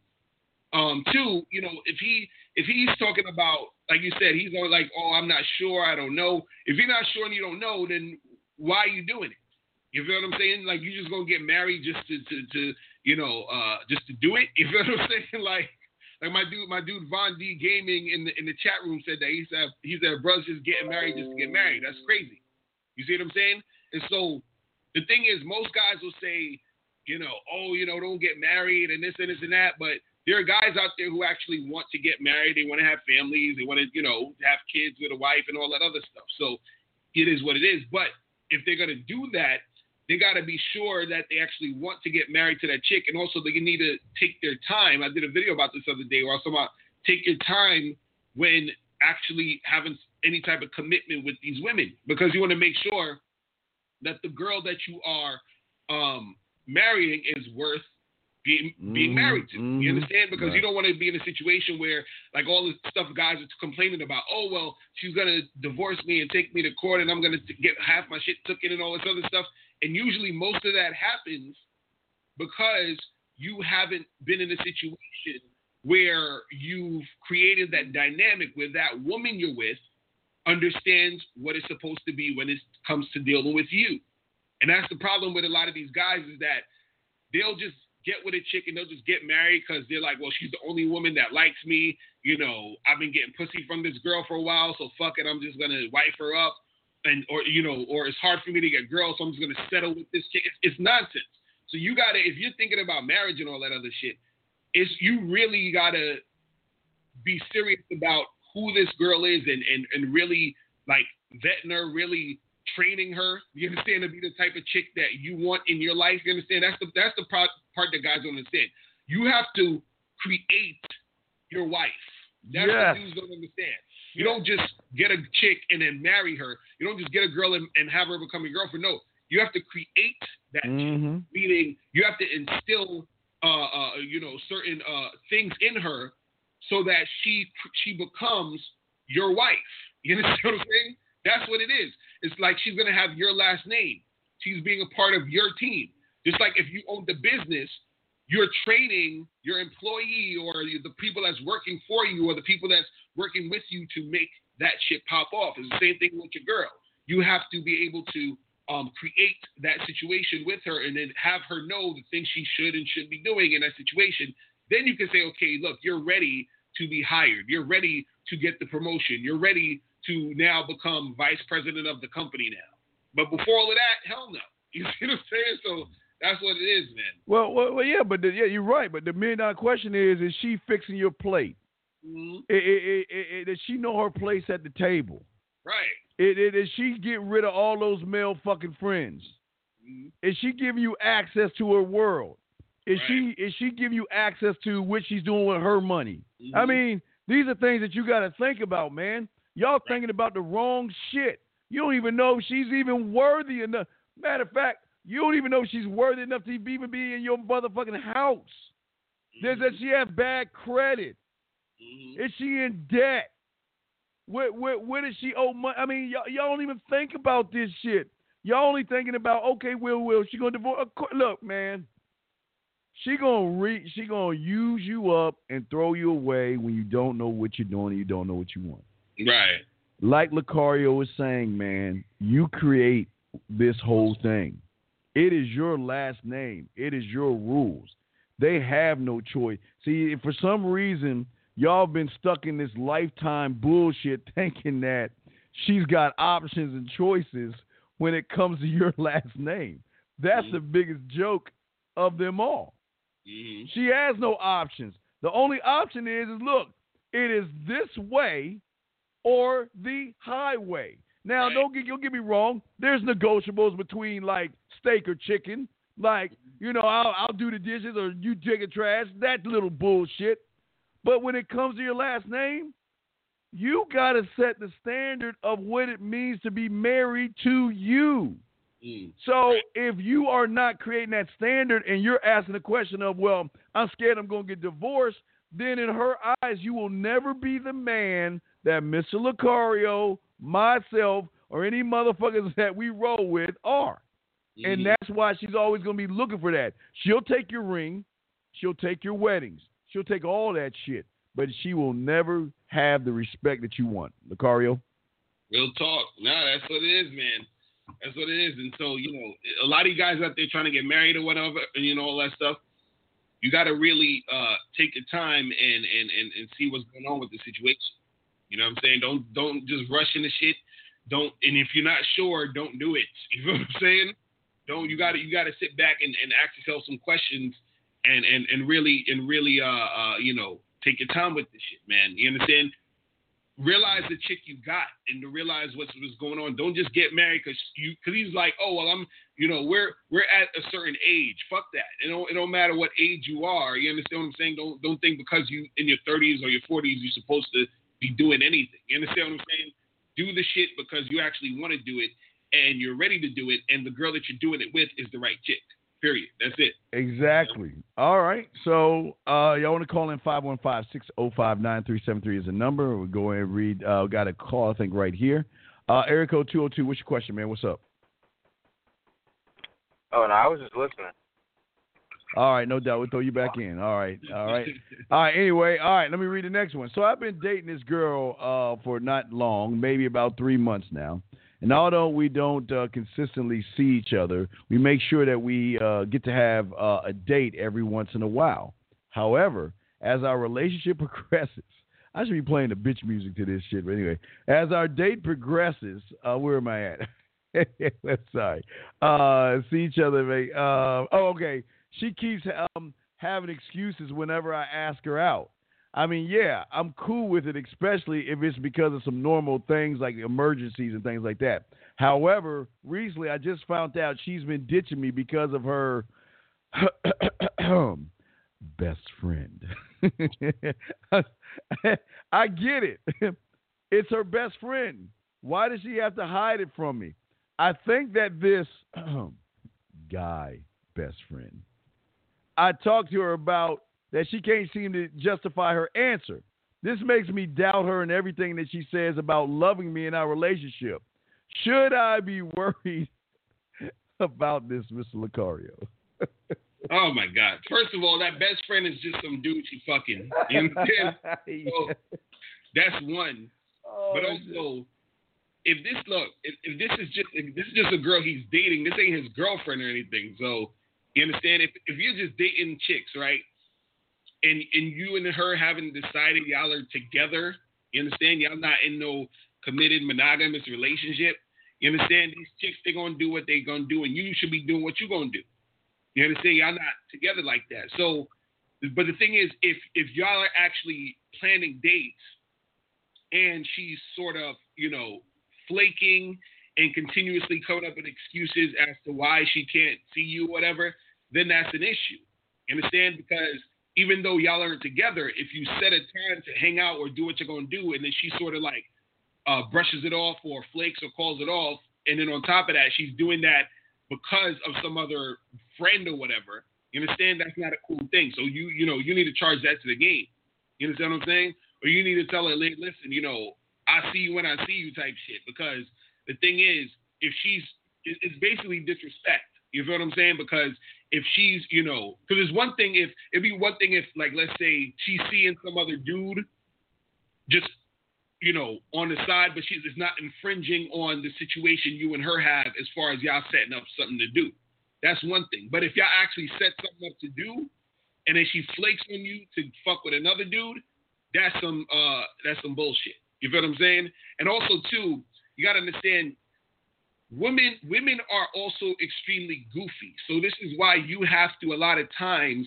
Um, two, you know, if he if he's talking about, like you said, he's all like, oh, I'm not sure, I don't know. If you're not sure and you don't know, then why are you doing it? You feel what I'm saying? Like, you just gonna get married just to, to, to you know, uh, just to do it. You feel what I'm saying? Like, like my dude, my dude Von D Gaming in the in the chat room said that he said he said brothers just getting married just to get married. That's crazy. You see what I'm saying? And so the thing is, most guys will say, you know, oh, you know, don't get married and this and this and that. But there are guys out there who actually want to get married. They want to have families. They want to, you know, have kids with a wife and all that other stuff. So it is what it is. But if they're going to do that, they got to be sure that they actually want to get married to that chick. And also they need to take their time. I did a video about this the other day where I was talking about take your time when actually having any type of commitment with these women, because you want to make sure that the girl that you are um, marrying is worth being being mm-hmm. married to. Mm-hmm. You understand? Because right. you don't want to be in a situation where, like, all the stuff guys are complaining about, oh, well, she's going to divorce me and take me to court and I'm going to get half my shit took in and all this other stuff. And usually most of that happens because you haven't been in a situation where you've created that dynamic where that woman you're with understands what it's supposed to be when it comes to dealing with you. And that's the problem with a lot of these guys, is that they'll just get with a chick and they'll just get married because they're like, well, she's the only woman that likes me. You know, I've been getting pussy from this girl for a while, so fuck it, I'm just going to wife her up. And, or, you know, or it's hard for me to get girls, so I'm just going to settle with this chick. It's, it's nonsense. So you got to, if you're thinking about marriage and all that other shit, it's, you really got to be serious about who this girl is and, and, and really like vetting her, really training her. You understand, to be the type of chick that you want in your life. You understand? That's the that's the part, part that guys don't understand. You have to create your wife. That's yes. what dudes don't understand. You don't just get a chick and then marry her. You don't just get a girl and, and have her become your girlfriend. No, you have to create that mm-hmm. chick. Meaning you have to instill, uh, uh, you know, certain uh, things in her so that she she becomes your wife. You understand what I'm saying? That's what it is. It's like she's gonna have your last name. She's being a part of your team. Just like if you owned the business, you're training your employee or the people that's working for you or the people that's working with you to make that shit pop off. It's the same thing with your girl. You have to be able to um, create that situation with her and then have her know the things she should and should be doing in that situation. Then you can say, okay, look, you're ready to be hired. You're ready to get the promotion. You're ready to now become vice president of the company now. But before all of that, hell no. You see what I'm saying? So that's what it is, man. Well, well, well yeah, but the, yeah, you're right. But the million dollar question is: is she fixing your plate? Mm-hmm. It, it, it, it, does she know her place at the table? Right. It, it, does she get rid of all those male fucking friends? Mm-hmm. Is she giving you access to her world? Is right. she is she giving you access to what she's doing with her money? Mm-hmm. I mean, these are things that you got to think about, man. Y'all right. thinking about the wrong shit. You don't even know if she's even worthy enough. Matter of fact, you don't even know if she's worthy enough to even be in your motherfucking house. Mm-hmm. Does, does she have bad credit? Mm-hmm. Is she in debt? Where, where, where does she owe money? I mean, y'all, y'all don't even think about this shit. Y'all only thinking about, okay, Will, Will, she gonna divorce. Look, man, she gonna re, she gonna use you up and throw you away when you don't know what you're doing and you don't know what you want. Right. Like Lucario was saying, man, you create this whole thing. It is your last name. It is your rules. They have no choice. See, if for some reason y'all been stuck in this lifetime bullshit thinking that she's got options and choices when it comes to your last name. That's mm-hmm. the biggest joke of them all. Mm-hmm. She has no options. The only option is, is look, it is this way or the highway. Now, right. don't get, don't get me wrong. There's negotiables between, like, steak or chicken. Like, you know, I'll, I'll do the dishes or you take the trash. That little bullshit. But when it comes to your last name, you got to set the standard of what it means to be married to you. Mm. So if you are not creating that standard and you're asking the question of, well, I'm scared I'm going to get divorced, then in her eyes, you will never be the man that Mister Lucario, myself, or any motherfuckers that we roll with are. Mm-hmm. And that's why she's always going to be looking for that. She'll take your ring. She'll take your weddings. She'll take all that shit. But she will never have the respect that you want. Lucario? Real talk. Nah, that's what it is, man. That's what it is. And so, you know, a lot of you guys out there trying to get married or whatever, and, you know, all that stuff, you got to really uh, take your time and, and, and, and see what's going on with the situation. You know what I'm saying? Don't don't just rush into shit. Don't and if you're not sure, don't do it. You know what I'm saying? Don't you gotta you gotta sit back and, and ask yourself some questions and, and, and really and really uh, uh you know, take your time with this shit, man. You understand? Realize the chick you got and to realize what's what's going on. Don't just get married because you because he's like, oh well, I'm you know we're we're at a certain age. Fuck that. It don't it don't matter what age you are. You understand what I'm saying? Don't don't think because you in your thirties or your forties you're supposed to be doing anything. You understand what I'm saying? Do the shit because you actually want to do it and you're ready to do it, and the girl that you're doing it with is the right chick. Period. That's it. Exactly. All right. So uh, y'all want to call in five one five, six oh five, nine three seven three is the number. We'll go ahead and read. Uh, got a call, I think, right here. Uh, area code two oh two. What's your question, man? What's up? Oh, no, I was just listening. All right, no doubt. We'll throw you back in. All right, all right. All right, anyway, all right, let me read the next one. So I've been dating this girl uh, for not long, maybe about three months now. And although we don't uh, consistently see each other, we make sure that we uh, get to have uh, a date every once in a while. However, as our relationship progresses, I should be playing the bitch music to this shit, but anyway, as our date progresses, uh, where am I at? Sorry. Uh, see each other. Uh, oh, okay. She keeps um, having excuses whenever I ask her out. I mean, yeah, I'm cool with it, especially if it's because of some normal things like emergencies and things like that. However, recently I just found out she's been ditching me because of her best friend. I get it. It's her best friend. Why does she have to hide it from me? I think that this guy best friend, I talked to her about that she can't seem to justify her answer. This makes me doubt her and everything that she says about loving me in our relationship. Should I be worried about this, Mister Lucario? Oh, my God. First of all, that best friend is just some dude she fucking. You understand? Yeah. So that's one. Oh, but also, if this, look, if, if this is just if this is just a girl he's dating, this ain't his girlfriend or anything. So, you understand? If if you're just dating chicks, right? And and you and her haven't decided y'all are together, you understand? Y'all not in no committed monogamous relationship. You understand? These chicks, they gonna do what they gonna do, and you should be doing what you gonna do. You understand? Y'all not together like that. So, but the thing is, if if y'all are actually planning dates, and she's sort of, you know, flaking and continuously coming up with excuses as to why she can't see you, or whatever, then that's an issue. You understand? Because even though y'all aren't together, if you set a time to hang out or do what you're going to do, and then she sort of like uh, brushes it off or flakes or calls it off, and then on top of that, she's doing that because of some other friend or whatever, you understand? That's not a cool thing. So you, you know, you need to charge that to the game. You understand what I'm saying? Or you need to tell her, listen, you know, I see you when I see you type shit. Because the thing is, if she's, it's basically disrespect. You feel what I'm saying? Because if she's, you know, because it's one thing if, it'd be one thing if, like, let's say she's seeing some other dude just, you know, on the side, but she's it's not infringing on the situation you and her have as far as y'all setting up something to do. That's one thing. But if y'all actually set something up to do, and then she flakes on you to fuck with another dude, that's some uh that's some bullshit. You feel what I'm saying? And also too, you gotta understand, women women are also extremely goofy. So this is why you have to a lot of times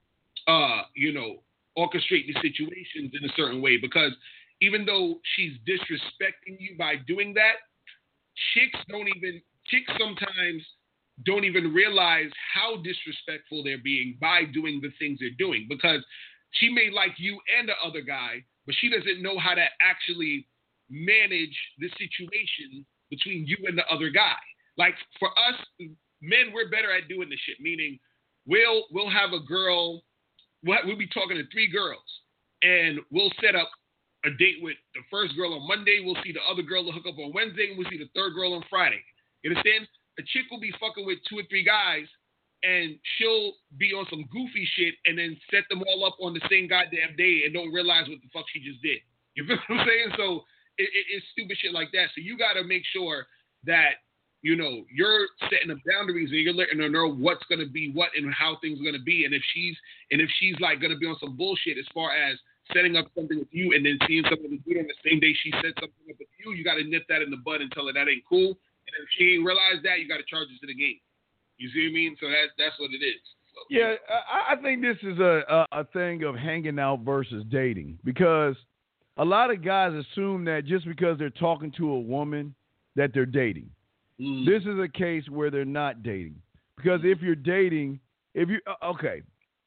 uh, you know, orchestrate the situations in a certain way, because even though she's disrespecting you by doing that, chicks don't even chicks sometimes don't even realize how disrespectful they're being by doing the things they're doing, because she may like you and the other guy, but she doesn't know how to actually manage the situation between you and the other guy. Like for us men, we're better at doing this shit, meaning we'll we'll have a girl, we'll, we'll be talking to three girls, and we'll set up a date with the first girl on Monday, we'll see the other girl to hook up on Wednesday, and we'll see the third girl on Friday. You understand? A chick will be fucking with two or three guys, and she'll be on some goofy shit and then set them all up on the same goddamn day and don't realize what the fuck she just did. You feel what I'm saying? So it, it, it's stupid shit like that. So you got to make sure that, you know, you're setting up boundaries and you're letting her know what's going to be what and how things are going to be. And if she's and if she's like going to be on some bullshit as far as setting up something with you and then seeing something to do on the same day she set something up with you, you got to nip that in the bud and tell her that ain't cool. And if she ain't realized that, you got to charge her to the game. You see what I mean? So that's that's what it is. So, yeah, I, I think this is a, a, a thing of hanging out versus dating, because a lot of guys assume that just because they're talking to a woman that they're dating. Mm. This is a case where they're not dating, because if you're dating, if you uh, okay,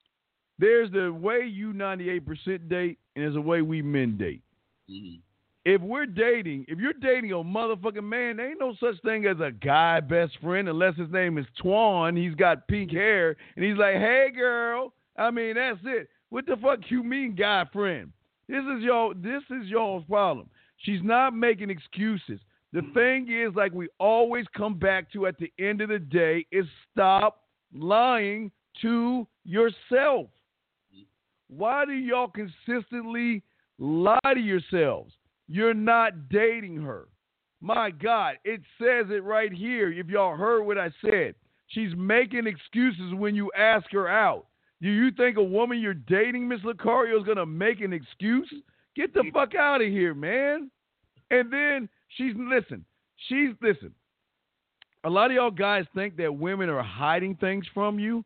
there's the way you ninety-eight percent date, and there's a way we men date. Mm. If we're dating, if you're dating a motherfucking man, there ain't no such thing as a guy best friend unless his name is Twan. He's got pink hair, and he's like, hey, girl. I mean, that's it. What the fuck you mean, guy friend? This is y'all. This is y'all's problem. She's not making excuses. The thing is, like we always come back to at the end of the day, is stop lying to yourself. Why do y'all consistently lie to yourselves? You're not dating her. My God, it says it right here. If y'all heard what I said, she's making excuses when you ask her out. Do you think a woman you're dating, Miss Lucario, is going to make an excuse? Get the fuck out of here, man. And then she's, listen, she's, listen. A lot of y'all guys think that women are hiding things from you.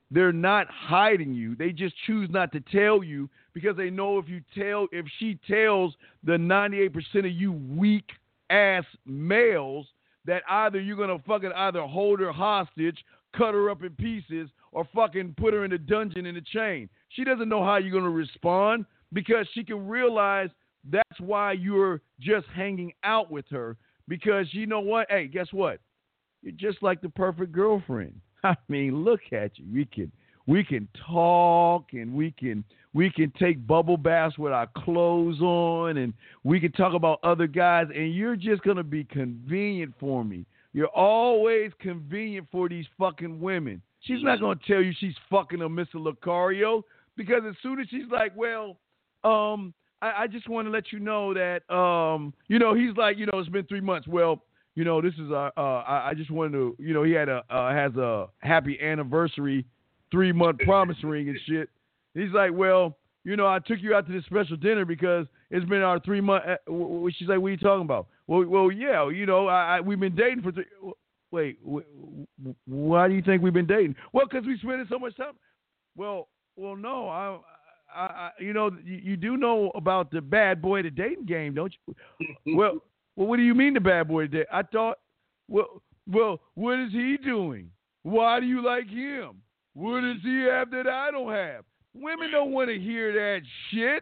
they're not hiding you. They just choose not to tell you because they know if you tell, if she tells the ninety-eight percent of you weak ass males that either you're going to fucking either hold her hostage, cut her up in pieces, or fucking put her in a dungeon in a chain. She doesn't know how you're going to respond because she can realize that's why you're just hanging out with her because you know what? Hey, guess what? You're just like the perfect girlfriend. I mean, look at you. We can we can talk and we can we can take bubble baths with our clothes on and we can talk about other guys and you're just going to be convenient for me. You're always convenient for these fucking women. She's not going to tell you she's fucking a Mister Lucario because as soon as she's like, well, um, I, I just want to let you know that, um, you know, he's like, you know, it's been three months. Well, you know, this is a, uh, I, I just wanted to, you know, he had a, uh, has a happy anniversary three month promise ring and shit. He's like, well, you know, I took you out to this special dinner because it's been our three month. Uh, she's like, what are you talking about? Well, well, yeah, you know, I, I we've been dating for three. Wait, wh- why do you think we've been dating? Well, because we spending so much time. Well, well, no, I, I, I you know, you, you do know about the bad boy the dating game, don't you? well. Well, what do you mean the bad boy did? I thought, well, well, what is he doing? Why do you like him? What does he have that I don't have? Women don't want to hear that shit.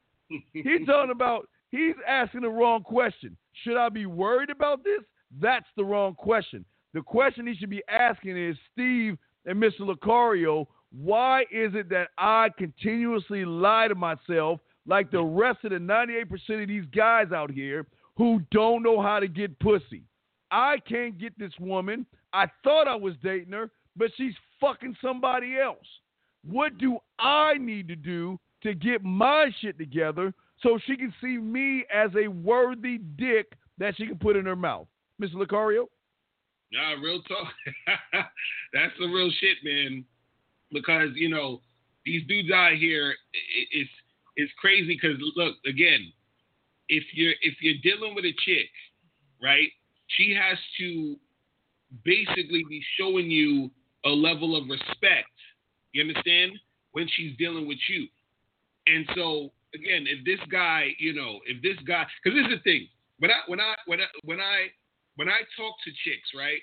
He's talking about, he's asking the wrong question. Should I be worried about this? That's the wrong question. The question he should be asking is, Steve and Mister Lucario, why is it that I continuously lie to myself like the rest of the ninety-eight percent of these guys out here who don't know how to get pussy? I can't get this woman. I thought I was dating her, but she's fucking somebody else. What do I need to do to get my shit together so she can see me as a worthy dick that she can put in her mouth? Mister Lucario? Nah, real talk. That's the real shit, man. Because, you know, these dudes out here, it's, it's crazy because, look, again, If you're if you're dealing with a chick, right, she has to basically be showing you a level of respect. You understand? When she's dealing with you. And so again, if this guy, you know, if this guy, because this is the thing, when I when I when I when I when I talk to chicks, right,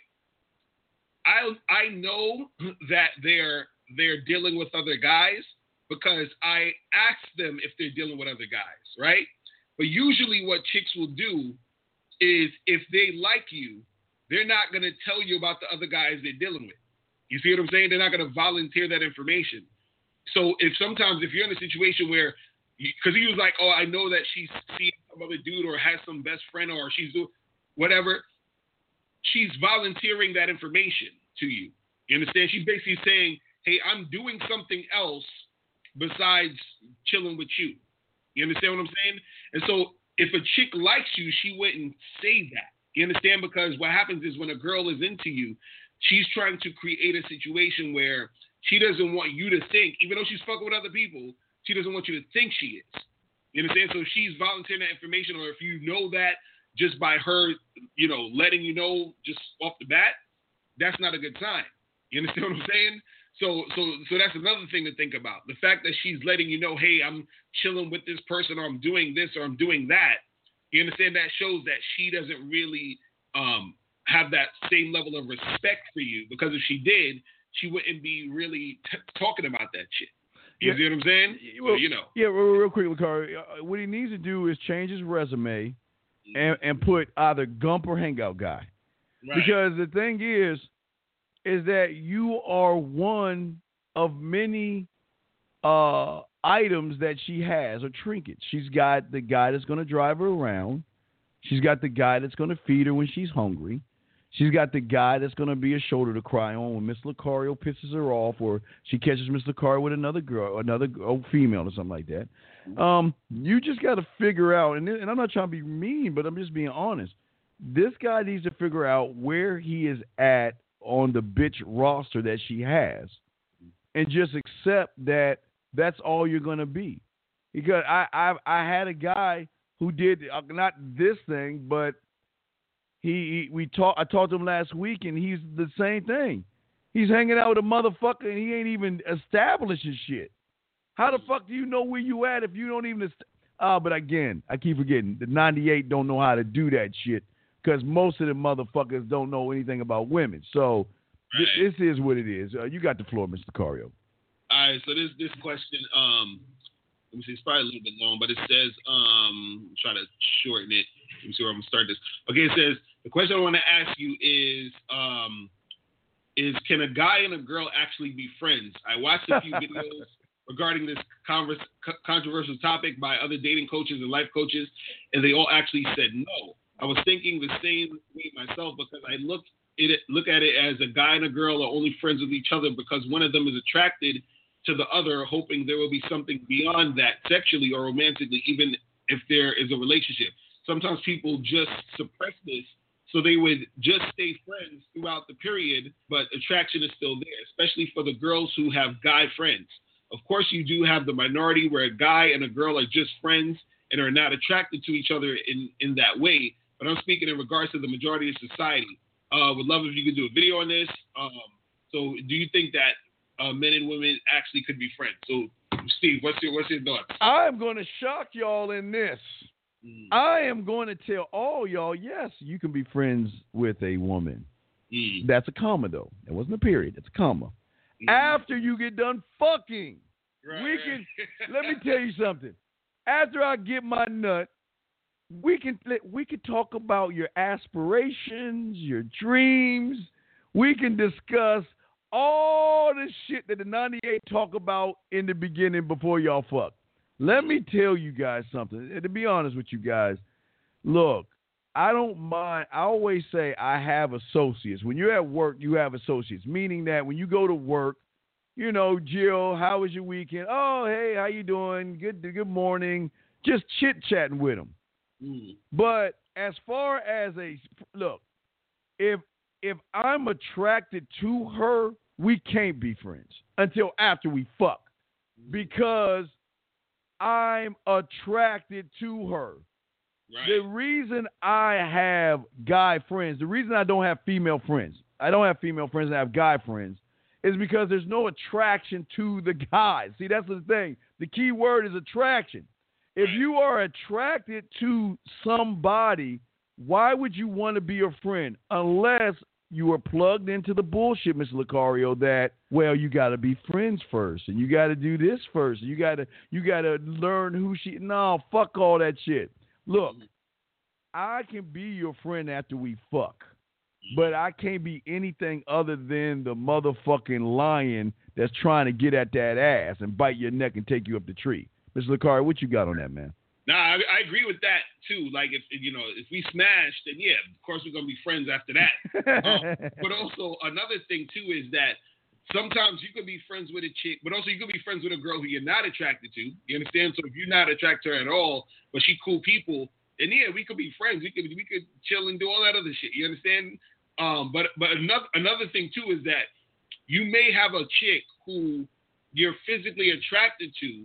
I I know that they're they're dealing with other guys because I ask them if they're dealing with other guys, right? But usually what chicks will do is if they like you, they're not going to tell you about the other guys they're dealing with. You see what I'm saying? They're not going to volunteer that information. So if sometimes if you're in a situation where, because he was like, oh, I know that she's seeing some other dude or has some best friend or she's doing whatever, she's volunteering that information to you. You understand? She's basically saying, hey, I'm doing something else besides chilling with you. You understand what I'm saying? And so if a chick likes you, she wouldn't say that. You understand? Because what happens is when a girl is into you, she's trying to create a situation where she doesn't want you to think, even though she's fucking with other people, she doesn't want you to think she is. You understand? So she's volunteering that information, or if you know that just by her, you know, letting you know just off the bat, that's not a good sign. You understand what I'm saying? So, so, so that's another thing to think about. The fact that she's letting you know, hey, I'm chilling with this person, or I'm doing this, or I'm doing that. You understand? That shows that she doesn't really um, have that same level of respect for you. Because if she did, she wouldn't be really t- talking about that shit. You yeah. see what I'm saying? Well, so, you know. Yeah, real, real quick, Lucario. What he needs to do is change his resume mm-hmm. and, and put either Gump or Hangout Guy. Right. Because the thing is, is that you are one of many uh, items that she has, or trinkets. She's got the guy that's going to drive her around. She's got the guy that's going to feed her when she's hungry. She's got the guy that's going to be a shoulder to cry on when Miss Lucario pisses her off, or she catches Miss Lucario with another girl, another old female or something like that. Um, you just got to figure out, and, and I'm not trying to be mean, but I'm just being honest. This guy needs to figure out where he is at on the bitch roster that she has, and just accept that that's all you're going to be. Because I, I I had a guy who did uh, not this thing, but he, he we talked. I talked to him last week, and he's the same thing. He's hanging out with a motherfucker and he ain't even establishing shit. How the fuck do you know where you at if you don't even... Est- oh, but again, I keep forgetting. The ninety-eight don't know how to do that shit because most of the motherfuckers don't know anything about women. So right. th- this is what it is. Uh, you got the floor, Mister Cario. All right, so this this question, um, let me see, it's probably a little bit long, but it says, um, try to shorten it. Let me see where I'm going to start this. Okay, it says, the question I want to ask you is, um, is can a guy and a girl actually be friends? I watched a few videos regarding this converse, controversial topic by other dating coaches and life coaches, and they all actually said no. I was thinking the same way myself because I look, it, look at it as a guy and a girl are only friends with each other because one of them is attracted to the other, hoping there will be something beyond that sexually or romantically, even if there is a relationship. Sometimes people just suppress this so they would just stay friends throughout the period, but attraction is still there, especially for the girls who have guy friends. Of course, you do have the minority where a guy and a girl are just friends and are not attracted to each other in, in that way, but I'm speaking in regards to the majority of society. Uh, would love if you could do a video on this. Um, so do you think that uh, men and women actually could be friends? So, Steve, what's your what's your thoughts? I'm going to shock y'all in this. Mm. I am going to tell all y'all, yes, you can be friends with a woman. Mm. That's a comma, though. It wasn't a period. It's a comma. Mm. After you get done fucking, right, we can, right. Let me tell you something. After I get my nut, we can we can talk about your aspirations, your dreams. We can discuss all the shit that the ninety-eight talk about in the beginning before y'all fuck. Let me tell you guys something. And to be honest with you guys, look, I don't mind. I always say I have associates. When you're at work, you have associates, meaning that when you go to work, you know, Jill, how was your weekend? Oh, hey, how you doing? Good good morning. Just chit-chatting with them. Mm. But as far as a look, if if I'm attracted to her, we can't be friends until after we fuck because I'm attracted to her. Right. The reason I have guy friends, the reason I don't have female friends, I don't have female friends, I have guy friends, is because there's no attraction to the guys. See, that's the thing. The key word is attraction. If you are attracted to somebody, why would you want to be a friend? Unless you are plugged into the bullshit, Mister Lucario, that, well, you got to be friends first, and you got to do this first. You got to you got to learn who she – no, fuck all that shit. Look, I can be your friend after we fuck, but I can't be anything other than the motherfucking lion that's trying to get at that ass and bite your neck and take you up the tree. Mister Lucario, what you got on that, man? Nah, I, I agree with that too. Like if you know, if we smash, then yeah, of course we're gonna be friends after that. um, but also another thing too is that sometimes you can be friends with a chick, but also you can be friends with a girl who you're not attracted to. You understand? So if you're not attracted to her at all, but she cool people, then yeah, we could be friends. We could we could chill and do all that other shit. You understand? Um, but but another another thing too is that you may have a chick who you're physically attracted to,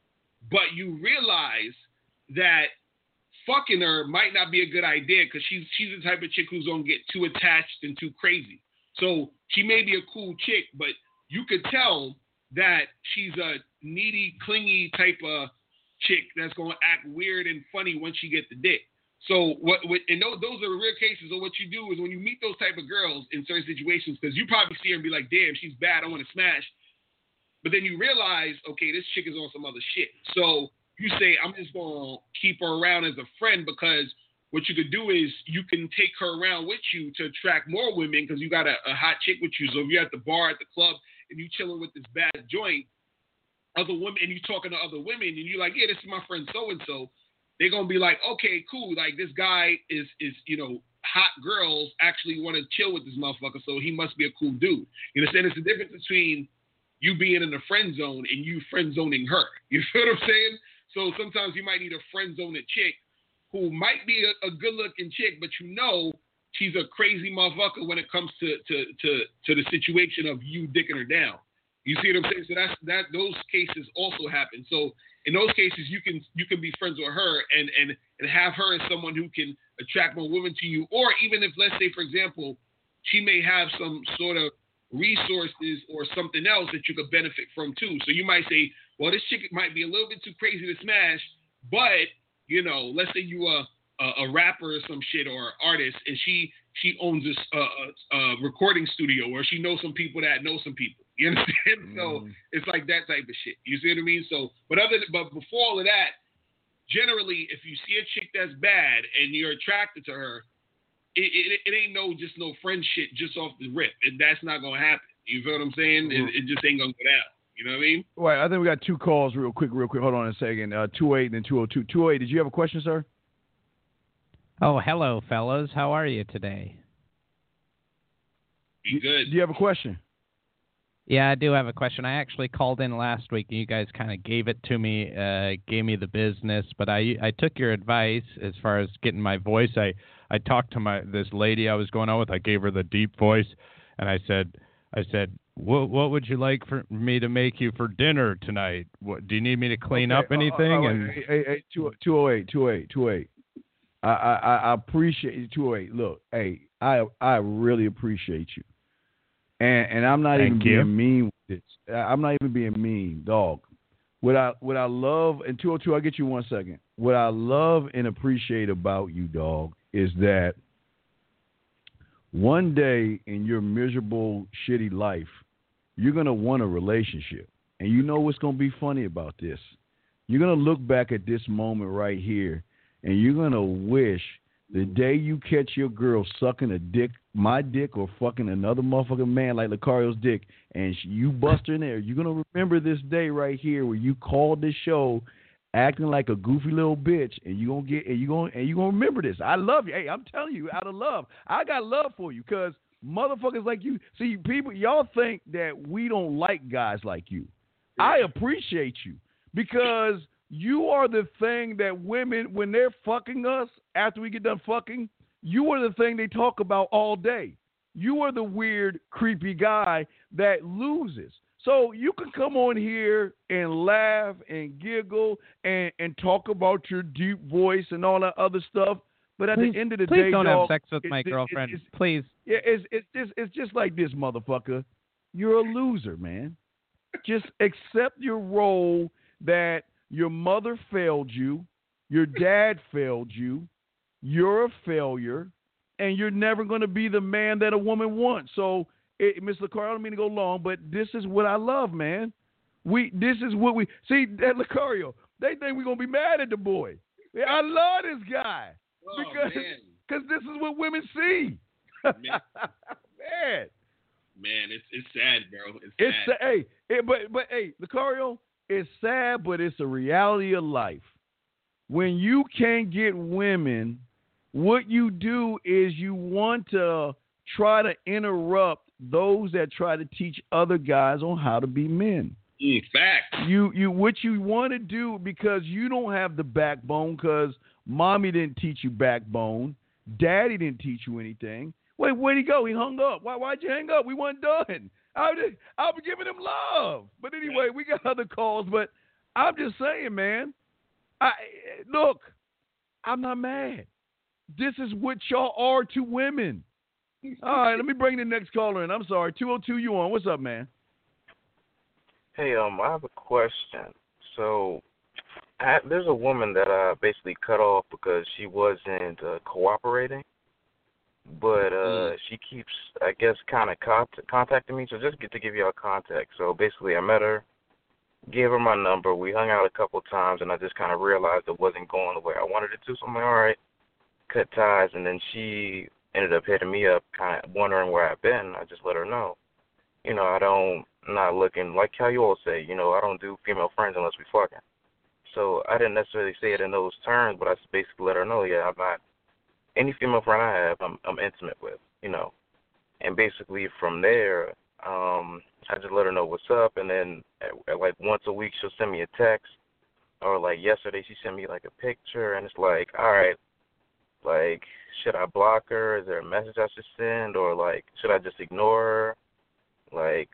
but you realize that fucking her might not be a good idea because she's she's the type of chick who's gonna get too attached and too crazy. So she may be a cool chick, but you could tell that she's a needy, clingy type of chick that's gonna act weird and funny once she gets the dick. So what? what and those, those are the rare cases of what you do is when you meet those type of girls in certain situations, because you probably see her and be like, damn, she's bad, I want to smash. But then you realize, okay, this chick is on some other shit. So you say, I'm just going to keep her around as a friend because what you could do is you can take her around with you to attract more women because you got a, a hot chick with you. So if you're at the bar, at the club, and you chilling with this bad joint, other women, and you talking to other women, and you're like, yeah, this is my friend so-and-so, they're going to be like, okay, cool. Like this guy is, is you know, hot girls actually want to chill with this motherfucker, so he must be a cool dude. You understand? It's the difference between you being in the friend zone and you friend zoning her. You feel what I'm saying? So sometimes you might need a friend zone chick who might be a, a good looking chick, but you know she's a crazy motherfucker when it comes to, to, to, to the situation of you dicking her down. You see what I'm saying? So that's that those cases also happen. So in those cases you can you can be friends with her and, and, and have her as someone who can attract more women to you. Or even if, let's say, for example, she may have some sort of resources or something else that you could benefit from too. So you might say, well, this chick might be a little bit too crazy to smash, but you know, let's say you a a, a rapper or some shit or an artist, and she she owns a, a, a recording studio, or she knows some people that know some people. You understand? Mm. So it's like that type of shit. You see what I mean? So, but other than, but before all of that, generally, if you see a chick that's bad and you're attracted to her, it, it, it ain't no just no friend shit just off the rip. And that's not gonna happen. You feel what I'm saying? It, it just ain't gonna go down. You know what I mean? Right. I think we got two calls real quick, real quick. Hold on a second. Uh, two eight and then two oh two. two eight, did you have a question, sir? Oh, hello, fellas. How are you today? Be good. Do you have a question? Yeah, I do have a question. I actually called in last week, and you guys kind of gave it to me, uh, gave me the business. But I I took your advice as far as getting my voice. I, I talked to my this lady I was going out with. I gave her the deep voice, and I said, I said, what what would you like for me to make you for dinner tonight? What do you need me to clean okay. up anything? Uh, uh, uh, and hey, hey, hey, two oh eight, two oh eight, two oh eight. I, I I appreciate you. two oh eight. Look, hey, I I really appreciate you. And and I'm not Thank even you. being mean with this. I'm not even being mean, dog. What I what I love, and two oh two, I'll get you one second. What I love and appreciate about you, dog, is that one day in your miserable, shitty life, you're going to want a relationship. And you know what's going to be funny about this? You're going to look back at this moment right here, and you're going to wish the day you catch your girl sucking a dick, my dick, or fucking another motherfucking man like Lucario's dick, and you bust her in there, you're going to remember this day right here where you called this show acting like a goofy little bitch, and you're going to get, and you're going, and you're going to remember this. I love you. Hey, I'm telling you, out of love. I got love for you because motherfuckers like you, see, people, y'all think that we don't like guys like you. I appreciate you because you are the thing that women, when they're fucking us, after we get done fucking, you are the thing they talk about all day. You are the weird, creepy guy that loses. So you can come on here and laugh and giggle and, and talk about your deep voice and all that other stuff. But at please, the end of the please day, don't dog, have sex with it, my it, girlfriend. It, it's, please. Yeah, it's it's just it's just like this, motherfucker. You're a loser, man. Just accept your role that your mother failed you, your dad failed you, you're a failure, and you're never going to be the man that a woman wants. So, it, Miss Lucario, I don't mean to go long, but this is what I love, man. We this is what we see at Lucario. They think we're gonna be mad at the boy. Yeah, I love this guy. Oh, because cause this is what women see. Man. man. Man, it's it's sad, bro. It's, it's sad. Hey, it, but but hey, Lucario, it's sad, but it's a reality of life. When you can't get women, what you do is you want to try to interrupt those that try to teach other guys on how to be men. In fact, you you what you want to do because you don't have the backbone because mommy didn't teach you backbone, daddy didn't teach you anything. Wait, where'd he go? He hung up. Why why'd you hang up? We weren't done. I was just, I was giving him love. But anyway, we got other calls. But I'm just saying, man. I look, I'm not mad. This is what y'all are to women. All right, let me bring the next caller in. I'm sorry, two oh two, you on? What's up, man? Hey, um, I have a question. So, I, there's a woman that I basically cut off because she wasn't uh, cooperating, but uh, mm. she keeps, I guess, kind of con- contacting me. So just get to give you all context. So basically, I met her, gave her my number. We hung out a couple times, and I just kind of realized it wasn't going the way I wanted it to. So I'm like, all right, cut ties. And then she ended up hitting me up, kind of wondering where I've been. I just let her know, you know, I don't. Not looking, like how you all say, you know, I don't do female friends unless we fucking. So I didn't necessarily say it in those terms, but I just basically let her know, yeah, I'm not, any female friend I have, I'm, I'm intimate with, you know. And basically from there, um, I just let her know what's up, and then at, at like once a week she'll send me a text, or like yesterday she sent me like a picture, and it's like, all right, like, should I block her? Is there a message I should send? Or like, should I just ignore her? Like,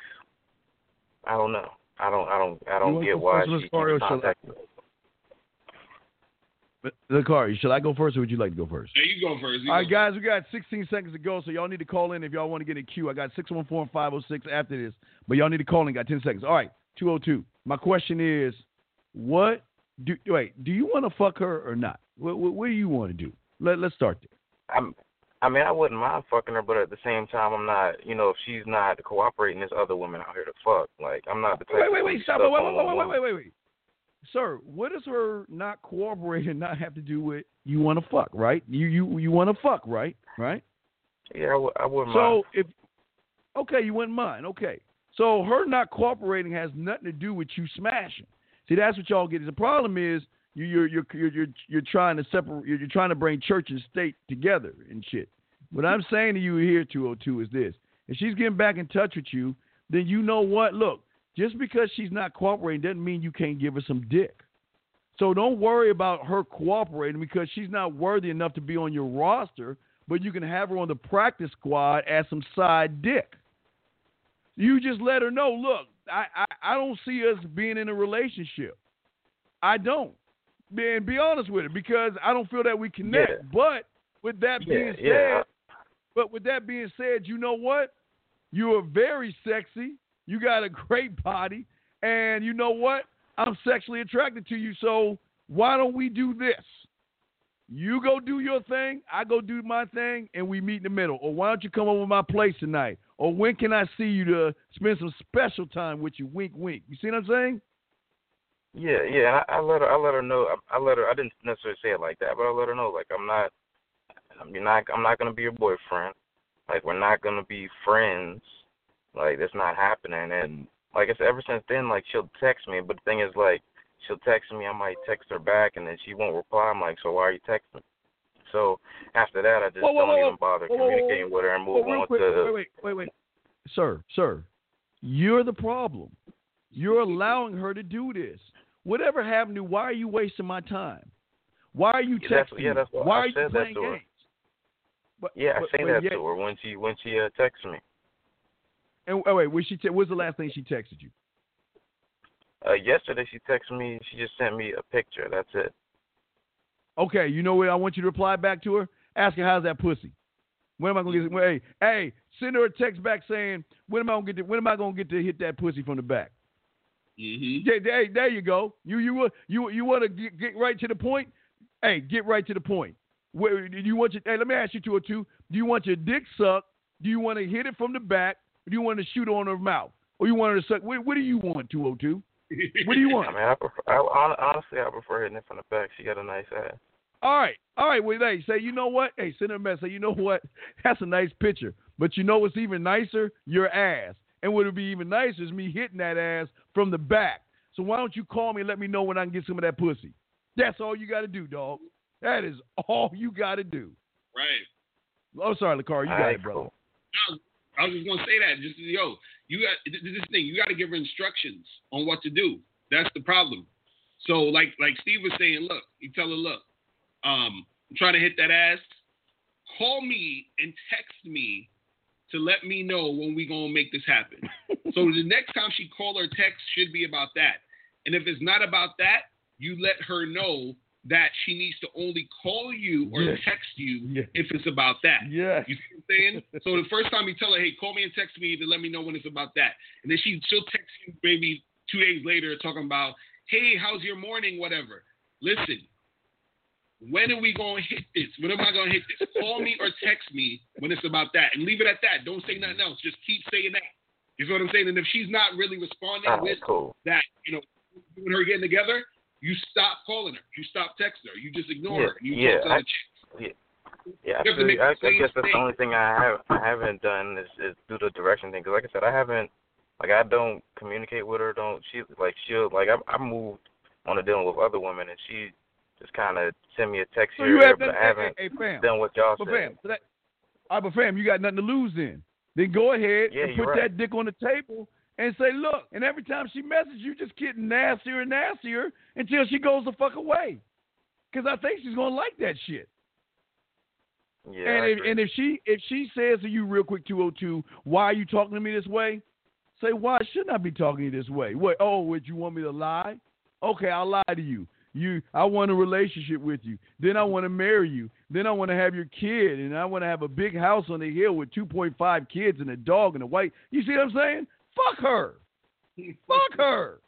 I don't know. I don't. I don't. I don't get why she keeps contacting me. Lakari, should I go first or would you like to go first? Yeah, you go first. You All go right, guys, we got sixteen seconds to go, so y'all need to call in if y'all want to get in queue. I got six one four and five oh six after this, but y'all need to call in. Got ten seconds. All right, two oh two. My question is, what do wait? Do you want to fuck her or not? What, what, what do you want to do? Let Let's start there. I'm, I mean, I wouldn't mind fucking her, but at the same time, I'm not. You know, if she's not cooperating, there's other women out here to fuck. Like, I'm not the type. Wait, wait, wait, stop! Wait, wait, wait, wait, wait, wait, wait, wait. Sir, what does her not cooperating not have to do with you want to fuck, right? You you you want to fuck, right? Right? Yeah, I, w- I wouldn't so mind. if okay, you wouldn't mind. Okay, so her not cooperating has nothing to do with you smashing. See, that's what y'all get. The problem is you you're you're you're you're, you're trying to separate. You're, you're trying to bring church and state together and shit. What I'm saying to you here, two oh two, is this: if she's getting back in touch with you, then you know what? Look. Just because she's not cooperating doesn't mean you can't give her some dick. So don't worry about her cooperating because she's not worthy enough to be on your roster, but you can have her on the practice squad as some side dick. You just let her know, look, I, I, I don't see us being in a relationship. I don't. And be honest with her because I don't feel that we connect. Yeah. But with that Yeah, being yeah. said, but with that being said, you know what? You are very sexy. You got a great body, and you know what? I'm sexually attracted to you, so why don't we do this? You go do your thing, I go do my thing, and we meet in the middle. Or why don't you come over to my place tonight? Or when can I see you to spend some special time with you? Wink, wink. You see what I'm saying? Yeah, yeah. I, I let her. I let her know. I, I let her. I didn't necessarily say it like that, but I let her know, like, I'm not. I'm not. I'm not gonna be your boyfriend. Like, we're not gonna be friends. Like, that's not happening. And like I said, ever since then, like, she'll text me. But the thing is, like, she'll text me. I might text her back, and then she won't reply. I'm like, so why are you texting? So after that, I just whoa, whoa, don't whoa, even bother whoa, whoa, communicating whoa, with her and move whoa, on quick, to. Wait, wait, wait, wait, sir, sir, you're the problem. You're allowing her to do this. Whatever happened to? Why are you wasting my time? Why are you texting? Yeah, that's, yeah, that's what why I are you said playing that to her. games? But, yeah, I but, say but that yet, to her when she when she uh, texts me. And oh, wait, was she? Te- what's the last thing she texted you? Uh, yesterday she texted me. She just sent me a picture. That's it. Okay, you know what? I want you to reply back to her. Ask her how's that pussy. When am I gonna get? Hey, hey, send her a text back saying when am I gonna get? To, when am I gonna get to hit that pussy from the back? Mm-hmm. Yeah, hey, there you go. You you you you want to get, get right to the point? Hey, get right to the point. Where, do you want your? Hey, let me ask you two or two. Do you want your dick sucked? Do you want to hit it from the back? Or do you want to shoot on her mouth? Or you want her to suck? What, what do you want, two oh two? What do you want? I mean, I prefer, I, honestly, I prefer hitting it from the back. She got a nice ass. All right, all right. Well, hey, say, you know what? Hey, send her a message. Say, you know what? That's a nice picture. But you know what's even nicer? Your ass. And what would be even nicer is me hitting that ass from the back. So why don't you call me and let me know when I can get some of that pussy? That's all you got to do, dog. That is all you got to do. Right. Oh, sorry, Lakar. You got right, it, brother. cool. I was just gonna say that. Just yo, you got this thing. You got to give her instructions on what to do. That's the problem. So, like, like Steve was saying, look, you tell her, look, um, I'm trying to hit that ass. Call me and text me to let me know when we gonna make this happen. So the next time she call or text should be about that. And if it's not about that, you let her know that she needs to only call you or yes. text you yes. if it's about that. Yes. You see what I'm saying? So the first time you tell her, hey, call me and text me to let me know when it's about that. And then she, she'll text you maybe two days later talking about, hey, how's your morning, whatever. Listen, when are we going to hit this? When am I going to hit this? Call me or text me when it's about that. And leave it at that. Don't say nothing else. Just keep saying that. You know what I'm saying? And if she's not really responding All right, with cool. that, you know, you and her getting together, you stop calling her. You stop texting her. You just ignore Yeah, her. You yeah, talk to I, the chick. yeah. Yeah, You have to actually, make I, the I same guess that's thing. the only thing I have I haven't done is, is do the direction thing. Cause like I said, I haven't like I don't communicate with her. Don't she like she'll like I I moved on to dealing with other women, and she just kind of send me a text So here, you have but nothing, I haven't hey, hey, fam. done what y'all But said. fam, so that, all right, but fam, you got nothing to lose then. Then go ahead Yeah, and you're put right. that dick on the table and say, look, and every time she messages you, just get nastier and nastier until she goes the fuck away. Because I think she's going to like that shit. Yeah, and I if agree. and if she if she says to you real quick, two oh two, why are you talking to me this way? Say, why shouldn't I be talking to you this way? What? Oh, would you want me to lie? Okay, I'll lie to you. you, I want a relationship with you. Then I want to marry you. Then I want to have your kid, and I want to have a big house on the hill with two point five kids and a dog and a white. You see what I'm saying? Fuck her. Fuck her.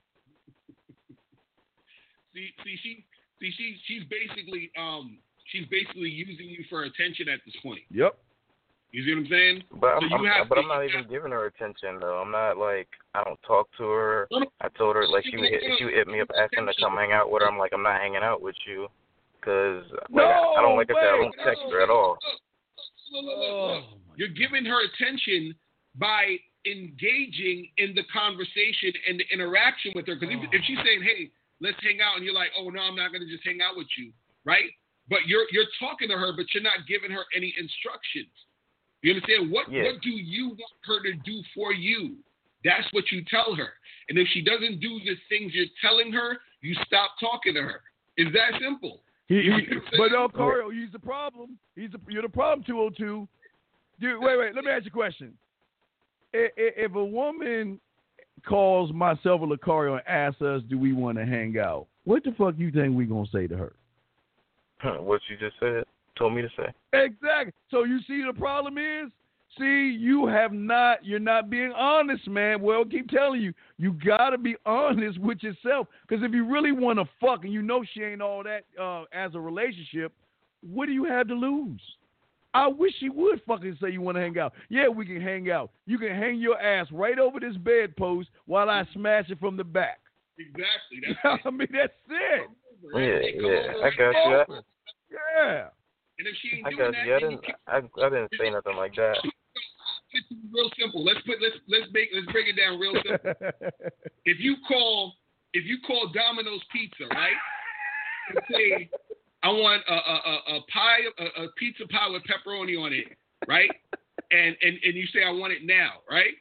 See, see, she, see, she, she's basically, um, she's basically using you for attention at this point. Yep. You see what I'm saying? But so I'm, you I'm, have but to, I'm not even giving her attention though. I'm not like I don't talk to her. I told her like she would hit, she would hit me up asking to come hang out with her. I'm like I'm not hanging out with you because like no, I, I don't like I said I don't no, text her at all. Look, look, look, look. You're giving her attention by engaging in the conversation and the interaction with her. Because if, if she's saying, "Hey, let's hang out," and you're like, "Oh no, I'm not going to just hang out with you," right? But you're you're talking to her, but you're not giving her any instructions. You understand? What yeah. what do you want her to do for you? That's what you tell her. And if she doesn't do the things you're telling her, you stop talking to her. It's that simple. He, he, but no, Carl, he's the problem. He's the, you're the problem. two oh two. Dude, wait, wait. Let me ask you a question. If, if a woman calls myself or Lucario and asks us, "Do we want to hang out?" What the fuck you think we gonna say to her? What you just said. Told me to say. Exactly. So you see the problem is, see, you have not, you're not being honest, man. Well, I keep telling you, you got to be honest with yourself. Because if you really want to fuck and you know she ain't all that uh, as a relationship, what do you have to lose? I wish she would fucking say you want to hang out. Yeah, we can hang out. You can hang your ass right over this bedpost while I smash it from the back. Exactly. That's I mean, that's it. Yeah, yeah. I got you. Yeah. And if she ain't I doing got that, you. I didn't. I, I didn't say nothing like that. It's real simple. Let's put let's let's make let's break it down real simple. If you call if you call Domino's Pizza, right, and say I want a a, a, a pie a, a pizza pie with pepperoni on it, right, and and and you say I want it now, right?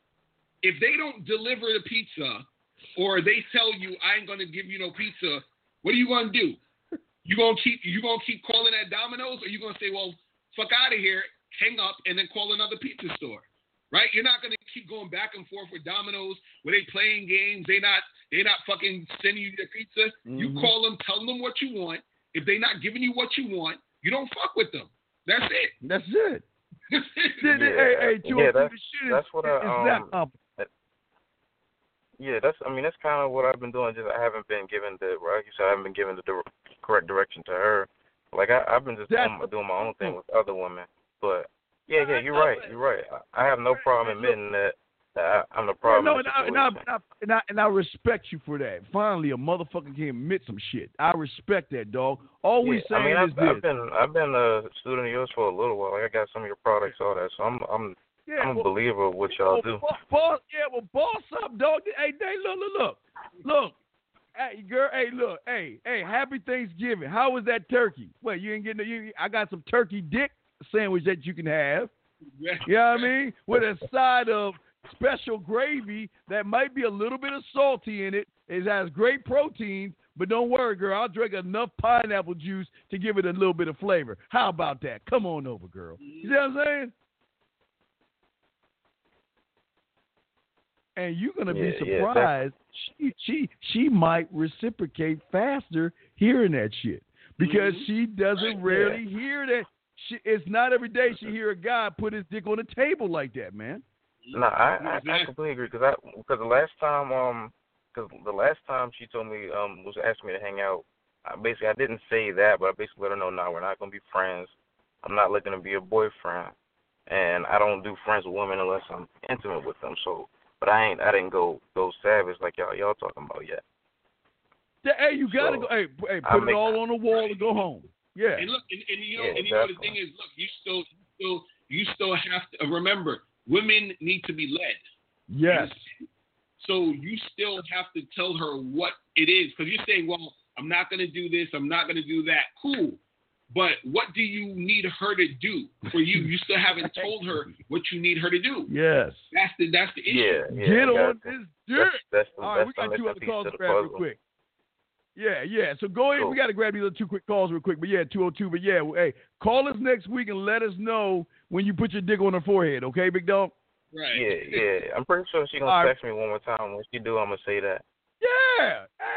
If they don't deliver the pizza, or they tell you I ain't gonna give you no pizza, what are you gonna do? You gonna keep you gonna keep calling at Domino's, or you gonna say, well, fuck out of here, hang up, and then call another pizza store, right? You're not gonna keep going back and forth with Domino's where they playing games. They not they not fucking sending you the pizza. Mm-hmm. You call them, tell them what you want. If they not giving you what you want, you don't fuck with them. That's it. That's it. yeah, hey, hey, yeah, that's, shit that's is, what I is um. Yeah, that's. I mean, that's kind of what I've been doing. Just I haven't been given the, like you said, I haven't been given the di- correct direction to her. Like I, I've been just doing, doing my own thing with other women. But yeah, yeah, you're right. You're right. I, I have no problem admitting that, that I, I'm the problem. No, in the and, I, and, I, and, I, and I respect you for that. Finally, a motherfucker can admit some shit. I respect that, dog. All we yeah, saying I mean, is I've, this. I've been I've been a student of yours for a little while. Like I got some of your products, all that. So I'm I'm. Yeah, I'm a well, believer of what y'all well, do. Boss, yeah, well, boss up, dog. Hey, hey, look, look, look, look. Hey, girl, hey, look, hey, hey, happy Thanksgiving. How was that turkey? Well, you ain't getting. You, I got some turkey dick sandwich that you can have. You know what I mean? With a side of special gravy that might be a little bit of salty in it. It has great protein, but don't worry, girl. I'll drink enough pineapple juice to give it a little bit of flavor. How about that? Come on over, girl. You see what I'm saying? And you're gonna yeah, be surprised. Yeah, she she she might reciprocate faster hearing that shit because mm-hmm. she doesn't right, rarely yeah. hear that. She, it's not every day she hear a guy put his dick on the table like that, man. No, I I, I completely agree because I because the last time um because the last time she told me um was asking me to hang out. I basically I didn't say that, but I basically let her know no, we're not gonna be friends. I'm not looking to be a boyfriend, and I don't do friends with women unless I'm intimate with them. So. But I ain't. I didn't go go savage like y'all y'all talking about yet. Yeah, hey, you gotta so, go. Hey, hey put it all on the wall and go home. Yeah. And look, and, and you know, yeah, and you know the thing is, look, you still, still, you still have to remember, women need to be led. Yes. So you still have to tell her what it is, because you're saying, well, I'm not gonna do this, I'm not gonna do that. Cool. But what do you need her to do for you? You still haven't told her what you need her to do. Yes. That's the that's the issue. Yeah, yeah, Get on this dick. That's, that's the, all right, we got two other calls to grab real quick. Yeah, yeah. So go ahead. Cool. We got to grab these other two quick calls real quick. But yeah, two oh two. But yeah, hey, call us next week and let us know when you put your dick on her forehead. Okay, big dog? Right. Yeah, yeah. I'm pretty sure she's going to text right. me one more time. When she do, I'm going to say that. Yeah.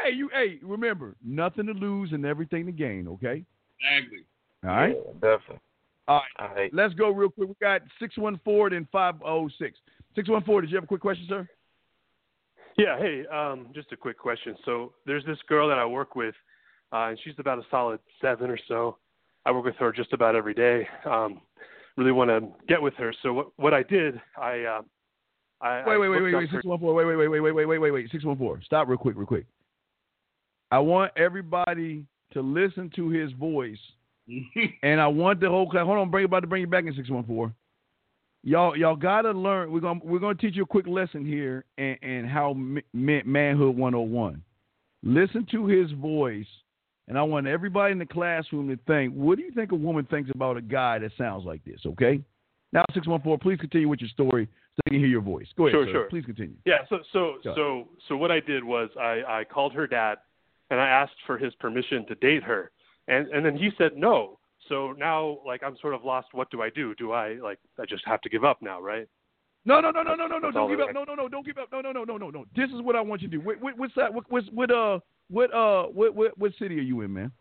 hey, you, hey, remember, nothing to lose and everything to gain, okay? Exactly. All right? Yeah, definitely. All right. All right. Let's go real quick. We got six one four and five oh six. six one four, did you have a quick question, sir? Yeah, hey, um, just a quick question. So there's this girl that I work with, uh, and she's about a solid seven or so. I work with her just about every day. Um, really want to get with her. So what what I did, I uh, I wait I wait wait wait looked wait up her- six one four wait wait wait wait wait wait wait wait wait six one four. Stop real quick real quick. I want everybody to listen to his voice, and I want the whole class. Hold on, bring about to bring you back in six one four. Y'all, y'all gotta learn. We're gonna we're gonna teach you a quick lesson here, and, and how man, manhood one oh one. Listen to his voice, and I want everybody in the classroom to think. What do you think a woman thinks about a guy that sounds like this? Okay. Now six one four. Please continue with your story so they can hear your voice. Go ahead. Sure, sir. sure. Please continue. Yeah. So so Go so so what I did was I, I called her dad, and I asked for his permission to date her, and and then he said no. So now, like, I'm sort of lost. What do I do? Do I, like, I just have to give up now, right? No, no, no, no, no, no, no. That's Don't all give that up. I- No, no, no. Don't give up. No, no, no, no, no, no. This is what I want you to do. What, what, what's that? What, what's, what, uh, what, uh, what, what, what city are you in, man?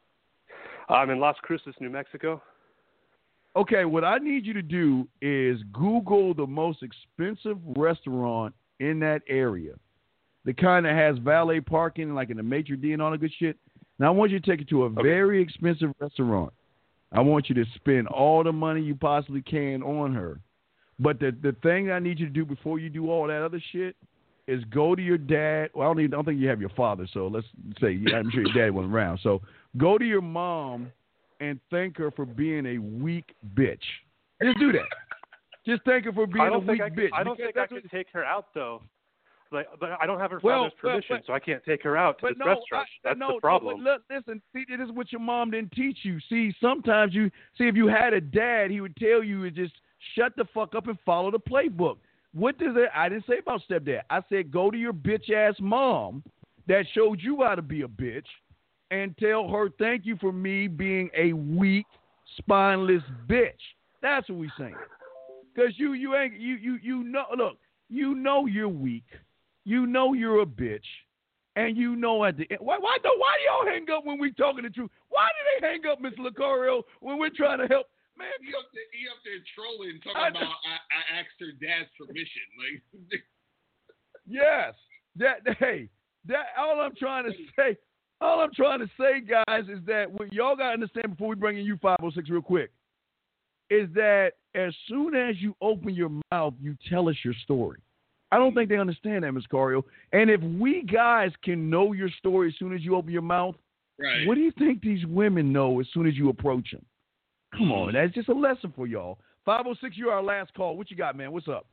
I'm in Las Cruces, New Mexico. Okay, what I need you to do is Google the most expensive restaurant in that area. The kind that has valet parking, like in the maitre d' and all that good shit. Now, I want you to take it to a Okay. very expensive restaurant. I want you to spend all the money you possibly can on her. But the the thing I need you to do before you do all that other shit is go to your dad. Well, I don't, even, I don't think you have your father, so let's say, I'm sure your dad wasn't around. So go to your mom and thank her for being a weak bitch. Just do that. Just thank her for being I a don't weak think I could, bitch. I don't because think I that's could what- take her out though. Like, but I don't have her Well, father's well, permission, but- so I can't take her out to But this no, restaurant. I, That's no, the problem. No, but listen, see, this is what your mom didn't teach you. See, sometimes you see if you had a dad, he would tell you to just shut the fuck up and follow the playbook. What does it? I didn't say about stepdad. I said go to your bitch ass mom that showed you how to be a bitch, and tell her thank you for me being a weak, spineless bitch. That's what we saying. Cause you you ain't you you you know look you know you're weak. You know you're a bitch, and you know at the end. Why, why, don't, why do y'all hang up when we talking the truth? Why do they hang up, Mister Lucario, when we're trying to help? Man, He up there, he up there trolling, talking I- about I, I asked her dad's permission. Like, yes. That, hey, that, all I'm trying to say, all I'm trying to say, guys, is that what y'all got to understand before we bring in you five oh six real quick, is that as soon as you open your mouth, you tell us your story. I don't think they understand that, Miz Cario. And if we guys can know your story as soon as you open your mouth, right. what do you think these women know as soon as you approach them? Come on, that's just a lesson for y'all. five oh six, you're our last call. What you got, man? What's up?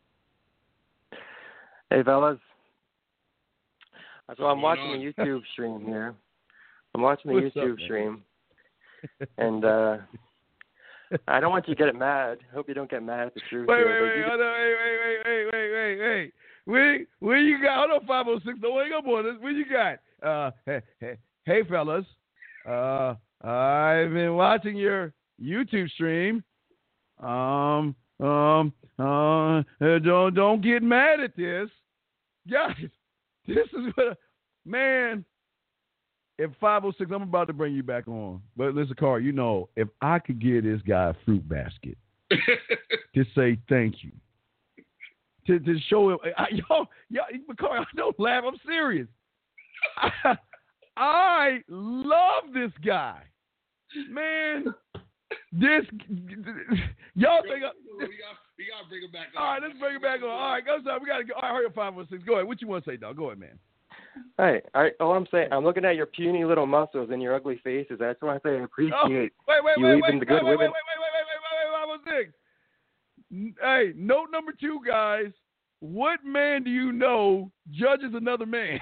Hey, fellas. So I'm What's watching going a YouTube stream here. I'm watching a What's up, YouTube man? stream. And uh, I don't want you to get mad. I hope you don't get mad at the truth. Wait, here, wait, but wait, you- hold on, wait, wait, wait, wait, wait, wait, wait. Where, where you got? Hold on, five oh six. Don't wake up on us. Where you got? Uh, hey, hey, hey, fellas. Uh, I've been watching your YouTube stream. Um, um, uh, don't don't get mad at this, guys. This is what, man. If five oh six, I'm about to bring you back on. But listen, Carl, you know, if I could give this guy a fruit basket to say thank you, to to show him, I, y'all, y'all, Carl, don't laugh. I'm serious. I, I love this guy, man. This y'all think. I, we got we got to bring him back. all right, let's bring it back on. All right, go. Sorry, we got to go. All right, hurry up, five oh six. Go ahead. What you want to say, dog? Go ahead, man. Hey, I, all I'm saying, I'm looking at your puny little muscles and your ugly faces. I just want to say I appreciate Oh, wait, wait, you wait, even wait, the good wait, wait, women. wait, wait, wait, wait, wait, wait, wait, wait, six. Hey, note number two, guys. What man do you know judges another man?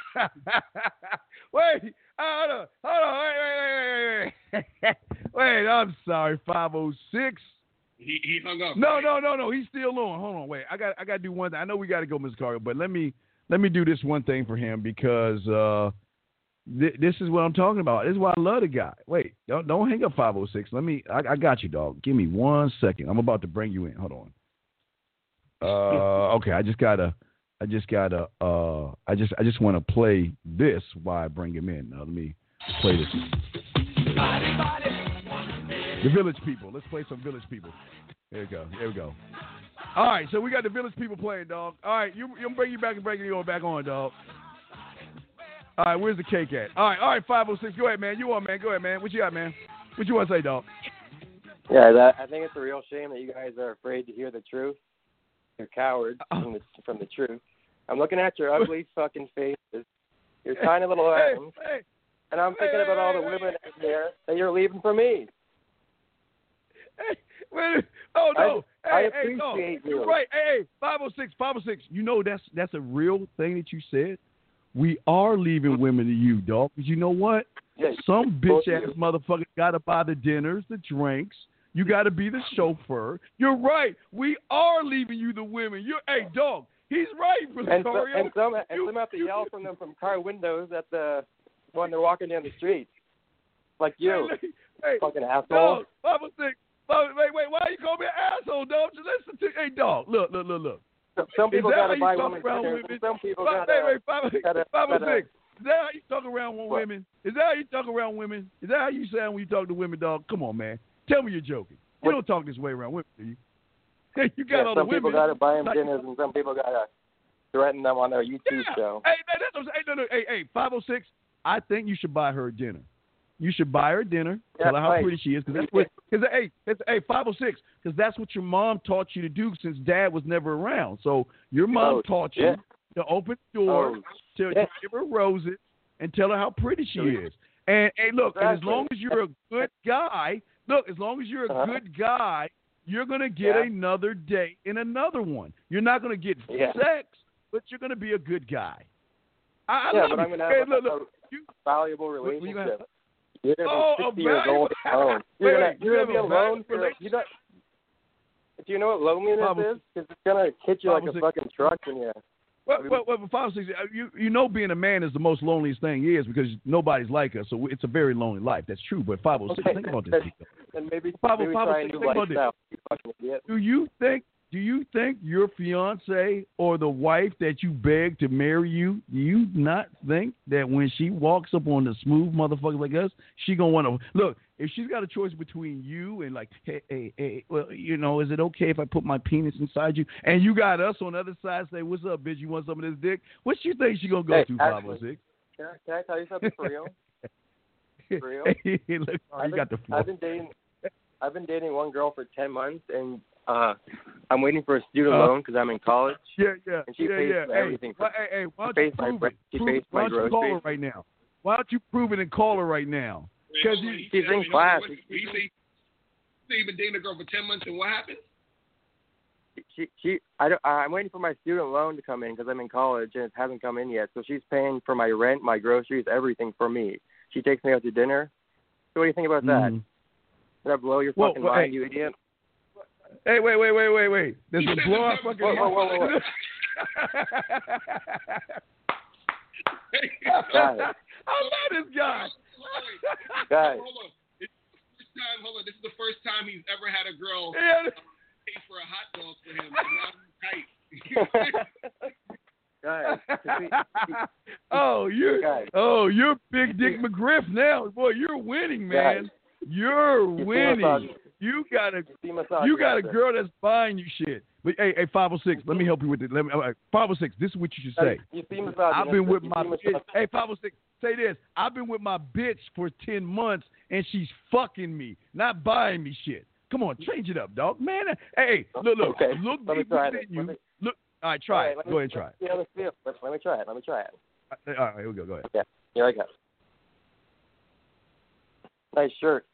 wait, hold on, hold on, wait, wait, wait, wait, wait. Wait, I'm sorry, five oh six. He he hung up. No, no, no, no. He's still on. Hold on, wait. I got I got to do one thing. I know we got to go, Mister Carter, but let me let me do this one thing for him because uh, th- this is what I'm talking about. This is why I love the guy. Wait, don't don't hang up five oh six. Let me. I, I got you, dog. Give me one second. I'm about to bring you in. Hold on. Uh, okay, I just gotta I just gotta. Uh, I just. I just want to play this while I bring him in. Now let me play this. The Village People. Let's play some Village People. There we go. There we go. All right, so we got the Village People playing, dog. All right, you, you'll bring you back and bring you back on, dog. All right, where's the cake at? All right, all right, five oh six. Go ahead, man. You on, man. Go ahead, man. What you got, man? What you want to say, dog? Yeah, that, I think it's a real shame that you guys are afraid to hear the truth. You're cowards from the, from the truth. I'm looking at your ugly fucking faces, your tiny little arms, hey, hey, and I'm thinking hey, about all the hey, women out there that you're leaving for me. Hey, wait, oh no! I, hey, I hey, appreciate no. you. You're right. Hey, hey, five oh six, five oh six. You know that's that's a real thing that you said. We are leaving women to you, dog. Because you know what? Yeah, Some bitch ass motherfucker got to buy the dinners, the drinks. You got to be the chauffeur. You're right. We are leaving you the women. You're, hey, dog. He's right, and, so, Rosario. and some and you, some have to you, yell from them from car windows at the when they're walking down the street, like you, hey, hey, fucking asshole. Dog, five oh six. Wait, wait, why you call me an asshole, dog? Just listen to, hey, dog. Look, look, look, look. Some, some people got to buy women dinners, and some people got to. Wait, wait, five, gotta, five oh gotta, six. Is that how you talk around with women? Is that how you talk around women? Is that how you sound when you talk to women, dog? Come on, man. Tell me you're joking. You don't talk this way around women, do you? Hey, you got yeah, all some the women. people got to buy them like, dinners, and some people got to threaten them on their YouTube yeah. show. Hey, that's what I'm saying. Hey, no, no, hey, hey, five oh six. I think you should buy her dinner. You should buy her dinner. Yeah, tell her how right. pretty she is, because that's what. Because hey, it's, hey, five oh six. Because that's what your mom taught you to do since Dad was never around. So your mom oh, taught you yeah. to open the door, oh, to, yeah. to give her roses, and tell her how pretty she is. And hey, look, exactly. and as long as you're a good guy, look, as long as you're a uh-huh. good guy, you're gonna get yeah. another date in another one. You're not gonna get yeah. sex, but you're gonna be a good guy. I, I yeah, love but you. I'm gonna hey, have look, a, look, a you, valuable what, what relationship. you gonna You're gonna oh, be sixty a years old alone. You're wait, gonna wait, you're you gonna be have a alone. valuable For, you know, do you know what loneliness Papa, is? Because it's gonna hit you like a Papa, fucking truck in you. Well, well, well, five, six, you you know, being a man is the most loneliest thing is because nobody's like us, so it's a very lonely life. That's true. But five oh six, okay. think about this. And maybe, five, maybe five, try six, a new think about lifestyle. this. You fucking idiot. Do you think? Do you think your fiance or the wife that you beg to marry you? Do you not think that when she walks up on the smooth motherfuckers like us, she gonna want to look? If she's got a choice between you and like, hey, hey, hey, well, you know, is it okay if I put my penis inside you? And you got us on the other side say, what's up, bitch? You want some of this dick? What you think she gonna go hey, to, five oh six? Can, can I tell you something for real? For real? Hey, look, oh, you been, got the floor. I've been dating. I've been dating one girl for ten months, and uh, I'm waiting for a student uh, loan because I'm in college. Yeah, yeah, and she yeah, pays yeah. for hey, everything. Well, For, hey, hey, why she don't you pays my prove rent. it? She Prove, pays why my don't you call her groceries. right now? Why don't you prove it and call her right now? Because she's in class. What, what you say? So you've been dating a girl for ten months, and what happened? She, she, I don't, I'm waiting for my student loan to come in because I'm in college and it hasn't come in yet. So she's paying for my rent, my groceries, everything for me. She takes me out to dinner. So what do you think about that? Mm. Did that blow your Whoa, fucking whoa, mind, hey. you idiot? Hey, wait, wait, wait, wait, wait. There's a blow our fucking whoa, whoa, whoa, whoa. I love this guy. Guys. Hold on. This is the first time, hold on. This is the first time he's ever had a girl Yeah. pay for a hot dog for him. And now he's tight. Guys, oh, you're guys. oh, you're Big Dick McGriff now, boy. You're winning, man. Guys. You're winning. You got a you got a girl that's buying you shit. But hey, hey, five oh six. Let me help you with it. Let me uh, five oh six. This is what you should say. You see I've been with you my bitch. Hey, five oh six. Say this. I've been with my bitch for ten months, and she's fucking me, not buying me shit. Come on, change it up, dog. Man, hey, look, look, okay. look Let me deep try within it. you. Let me, Look, all right, try all right, it. let me, Go ahead and try it. Yeah, let's see it. Let, let me try it. Let me try it. All right, here we go. Go ahead. Okay, here I go. Nice shirt.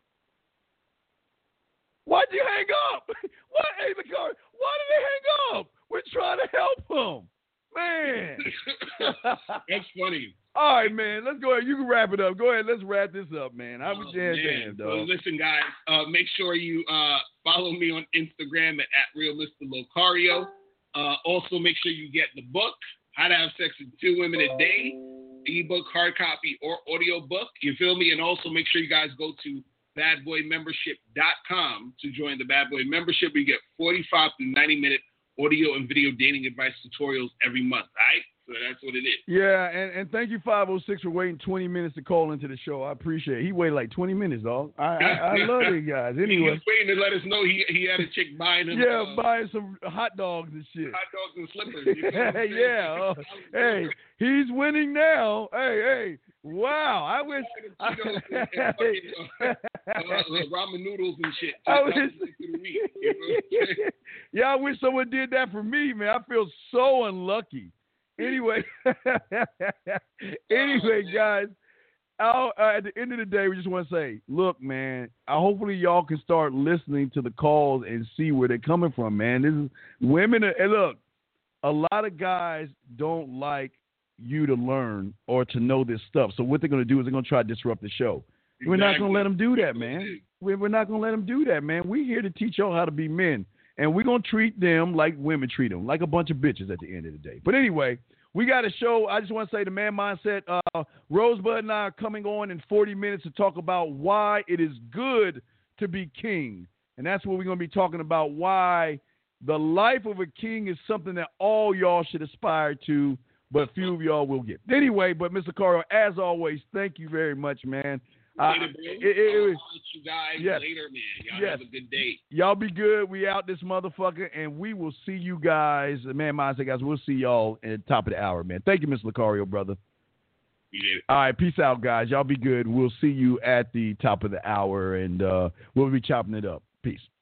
Why'd you hang up? What? Hey, the car. Why did they hang up? We're trying to help him, man. That's funny. All right, man. Let's go ahead. You can wrap it up. Go ahead. Let's wrap this up, man. I was Oh, damn man. damn, dog. Well, listen, guys. Uh, make sure you uh, follow me on Instagram at, at Real Mister Locario. Uh, also, make sure you get the book, How to Have Sex with Two Women a Day, ebook, hard copy, or audio book. You feel me? And also make sure you guys go to bad boy membership dot com to join the Bad Boy membership. We get forty-five to ninety minute audio and video dating advice tutorials every month. All right? So that's what it is. Yeah, and, and thank you, five oh six, for waiting twenty minutes to call into the show. I appreciate it. He waited like twenty minutes, dog. I, I, I love these guys. Anyway. He was waiting to let us know he he had a chick buying him. Yeah, uh, buying some hot dogs and shit. Hot dogs and slippers. You know yeah. Uh, hey, he's winning now. Hey, hey. Wow. I wish. I, and, and fucking, uh, uh, ramen noodles and shit. I wish, you know yeah, I wish someone did that for me, man. I feel so unlucky. Anyway, anyway, guys, I'll, uh, at the end of the day, we just want to say, look, man, I, hopefully y'all can start listening to the calls and see where they're coming from, man. This is women. Are, and look, a lot of guys don't like you to learn or to know this stuff. So what they're going to do is they're going to try to disrupt the show. Exactly. We're not going to let them do that, man. We're, we're not going to let them do that, man. We're here to teach y'all how to be men. And we're going to treat them like women treat them, like a bunch of bitches at the end of the day. But anyway, we got a show. I just want to say the Man Mindset, uh, Rosebud and I are coming on in forty minutes to talk about why it is good to be king. And that's what we're going to be talking about, why the life of a king is something that all y'all should aspire to, but few of y'all will get. Anyway, but Mister Cario, as always, thank you very much, man. Uh, later, it, it, it, I'll watch you guys yes. later, man. Y'all yes. have a good day. Y'all be good. We out this motherfucker, and we will see you guys. Man, Mindset guys, we'll see y'all at the top of the hour, man. Thank you, Mister Lucario, brother. Yeah. All right, peace out, guys. Y'all be good. We'll see you at the top of the hour, and uh, we'll be chopping it up. Peace.